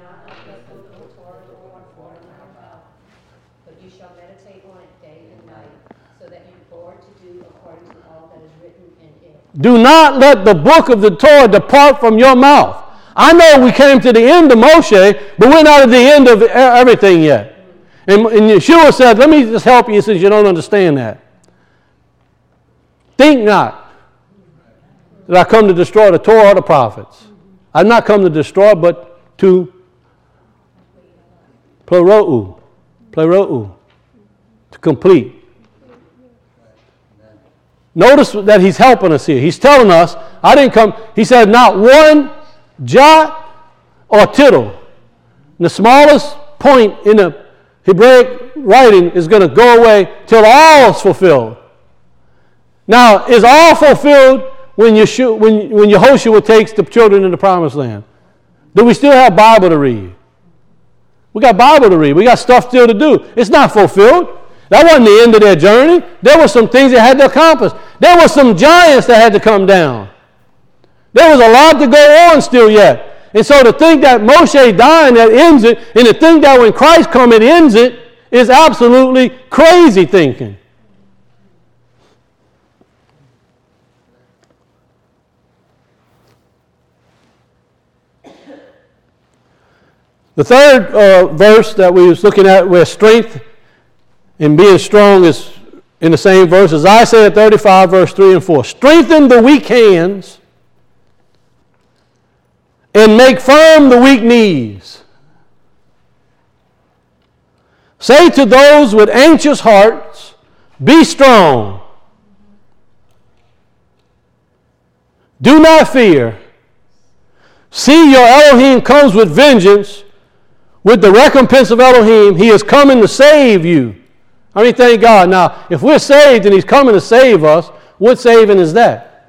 Do not let the book of the Torah depart from your mouth. I know we came to the end of Moshe, but we're not at the end of everything yet. And Yeshua said, let me just help you since you don't understand that. Think not that I come to destroy the Torah or the prophets. I've not come to destroy, but to plerou, to complete. Notice that he's helping us here. He's telling us, I didn't come, he said, not one jot or tittle. And the smallest point in the Hebraic writing is going to go away till all is fulfilled. Now, is all fulfilled when Yehoshua takes the children in the promised land? Do we still have Bible to read? We got Bible to read. We got stuff still to do. It's not fulfilled. That wasn't the end of their journey. There were some things they had to accomplish. There were some giants that had to come down. There was a lot to go on still yet. And so to think that Moshe dying, that ends it, and to think that when Christ comes, it ends it, is absolutely crazy thinking. The third verse that we was looking at, where strength and being strong is in the same verse, as Isaiah 35, verse 3 and 4. Strengthen the weak hands and make firm the weak knees. Say to those with anxious hearts, be strong. Do not fear. See, your Elohim comes with vengeance. With the recompense of Elohim, he is coming to save you. I mean, thank God. Now, if we're saved and he's coming to save us, what saving is that?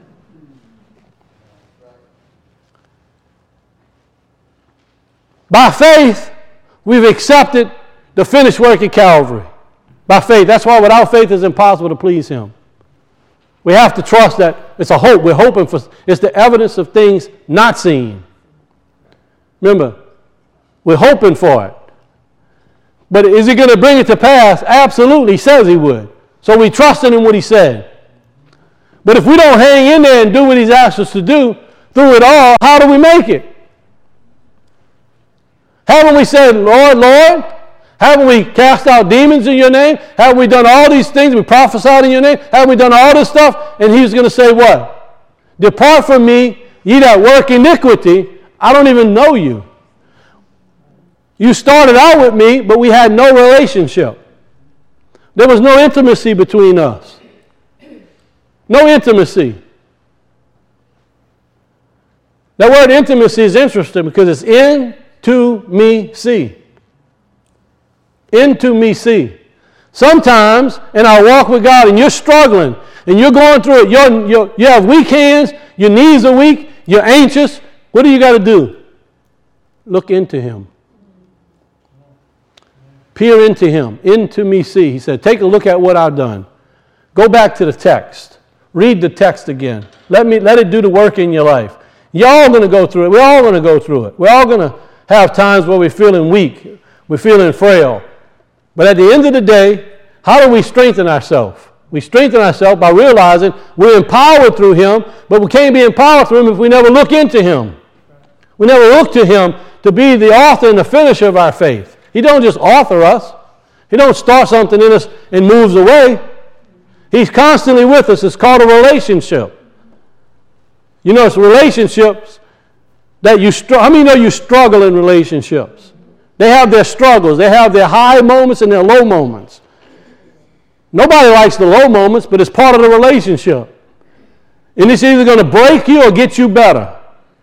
By faith, we've accepted the finished work at Calvary. By faith. That's why without faith it's impossible to please him. We have to trust that it's a hope. We're hoping for, it's the evidence of things not seen. Remember, we're hoping for it. But is he going to bring it to pass? Absolutely, he says he would. So we trust in what he said. But if we don't hang in there and do what he's asked us to do through it all, how do we make it? Haven't we said, Lord, Lord? Haven't we cast out demons in your name? Haven't we done all these things? We prophesied in your name? Haven't we done all this stuff? And he's going to say what? Depart from me, ye that work iniquity. I don't even know you. You started out with me, but we had no relationship. There was no intimacy between us. No intimacy. That word intimacy is interesting because it's into me see. Into me see. Sometimes in our walk with God, and you're struggling, and you're going through it, you have weak hands, your knees are weak, you're anxious. What do you got to do? Look into him. Peer into him. Into me see. He said, take a look at what I've done. Go back to the text. Read the text again. Let it do the work in your life. You're all going to go through it. We're all going to go through it. We're all going to have times where we're feeling weak. We're feeling frail. But at the end of the day, how do we strengthen ourselves? We strengthen ourselves by realizing we're empowered through him, but we can't be empowered through him if we never look into him. We never look to him to be the author and the finisher of our faith. He don't just author us. He don't start something in us and moves away. He's constantly with us. It's called a relationship. You know, it's relationships that you struggle. How many know you struggle in relationships? They have their struggles. They have their high moments and their low moments. Nobody likes the low moments, but it's part of the relationship. And it's either going to break you or get you better.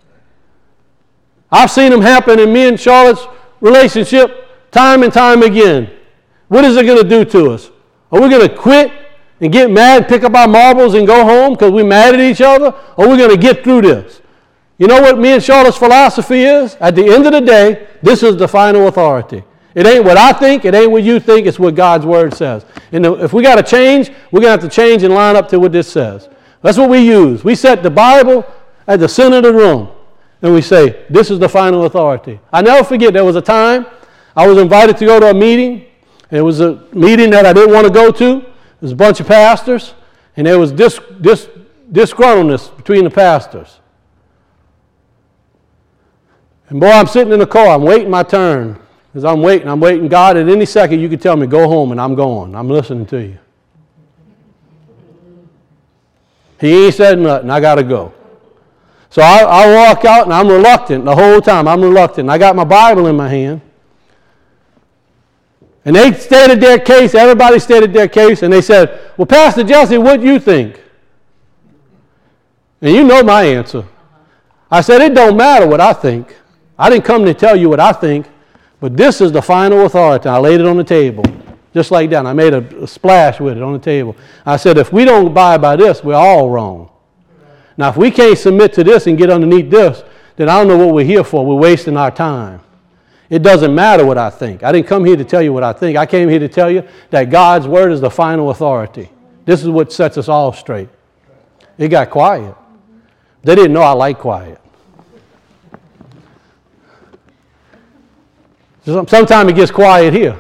I've seen them happen in me and Charlotte's relationship time and time again. What is it going to do to us? Are we going to quit and get mad, pick up our marbles and go home because we're mad at each other? Or are we going to get through this? You know what me and Charlotte's philosophy is? At the end of the day, this is the final authority. It ain't what I think, it ain't what you think, it's what God's word says. And if we got to change, we're going to have to change and line up to what this says. That's what we use. We set the Bible at the center of the room. And we say, this is the final authority. I never forget, there was a time I was invited to go to a meeting. It was a meeting that I didn't want to go to. There was a bunch of pastors, and there was disgruntledness between the pastors. And boy, I'm sitting in the car. I'm waiting my turn. Because I'm waiting. God, at any second you can tell me, go home, and I'm going. I'm listening to you. He ain't said nothing. I got to go. So I walk out, and I'm reluctant the whole time. I'm reluctant. I got my Bible in my hand. And they stated their case. Everybody stated their case. And they said, well, Pastor Jesse, what do you think? And you know my answer. I said, it don't matter what I think. I didn't come to tell you what I think, but this is the final authority. I laid it on the table, just like that. I made a splash with it on the table. I said, if we don't abide by this, we're all wrong. Now, if we can't submit to this and get underneath this, then I don't know what we're here for. We're wasting our time. It doesn't matter what I think. I didn't come here to tell you what I think. I came here to tell you that God's word is the final authority. This is what sets us all straight. It got quiet. They didn't know I like quiet. Sometimes it gets quiet here.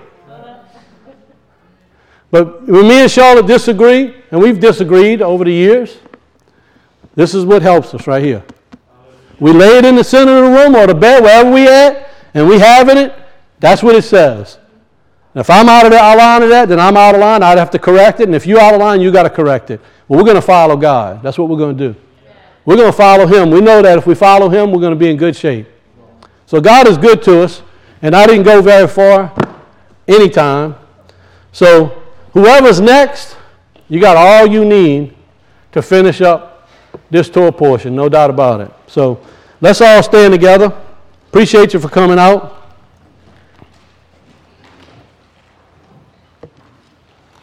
But when me and Charlotte disagree, and we've disagreed over the years, this is what helps us right here. We lay it in the center of the room or the bed, wherever we at, and we having it, that's what it says. And if I'm out of line of that, then I'm out of line. I'd have to correct it. And if you're out of line, you got to correct it. Well, we're going to follow God. That's what we're going to do. We're going to follow him. We know that if we follow him, we're going to be in good shape. So God is good to us. And I didn't go very far anytime. So whoever's next, you got all you need to finish up this tour portion, no doubt about it. So let's all stand together. Appreciate you for coming out.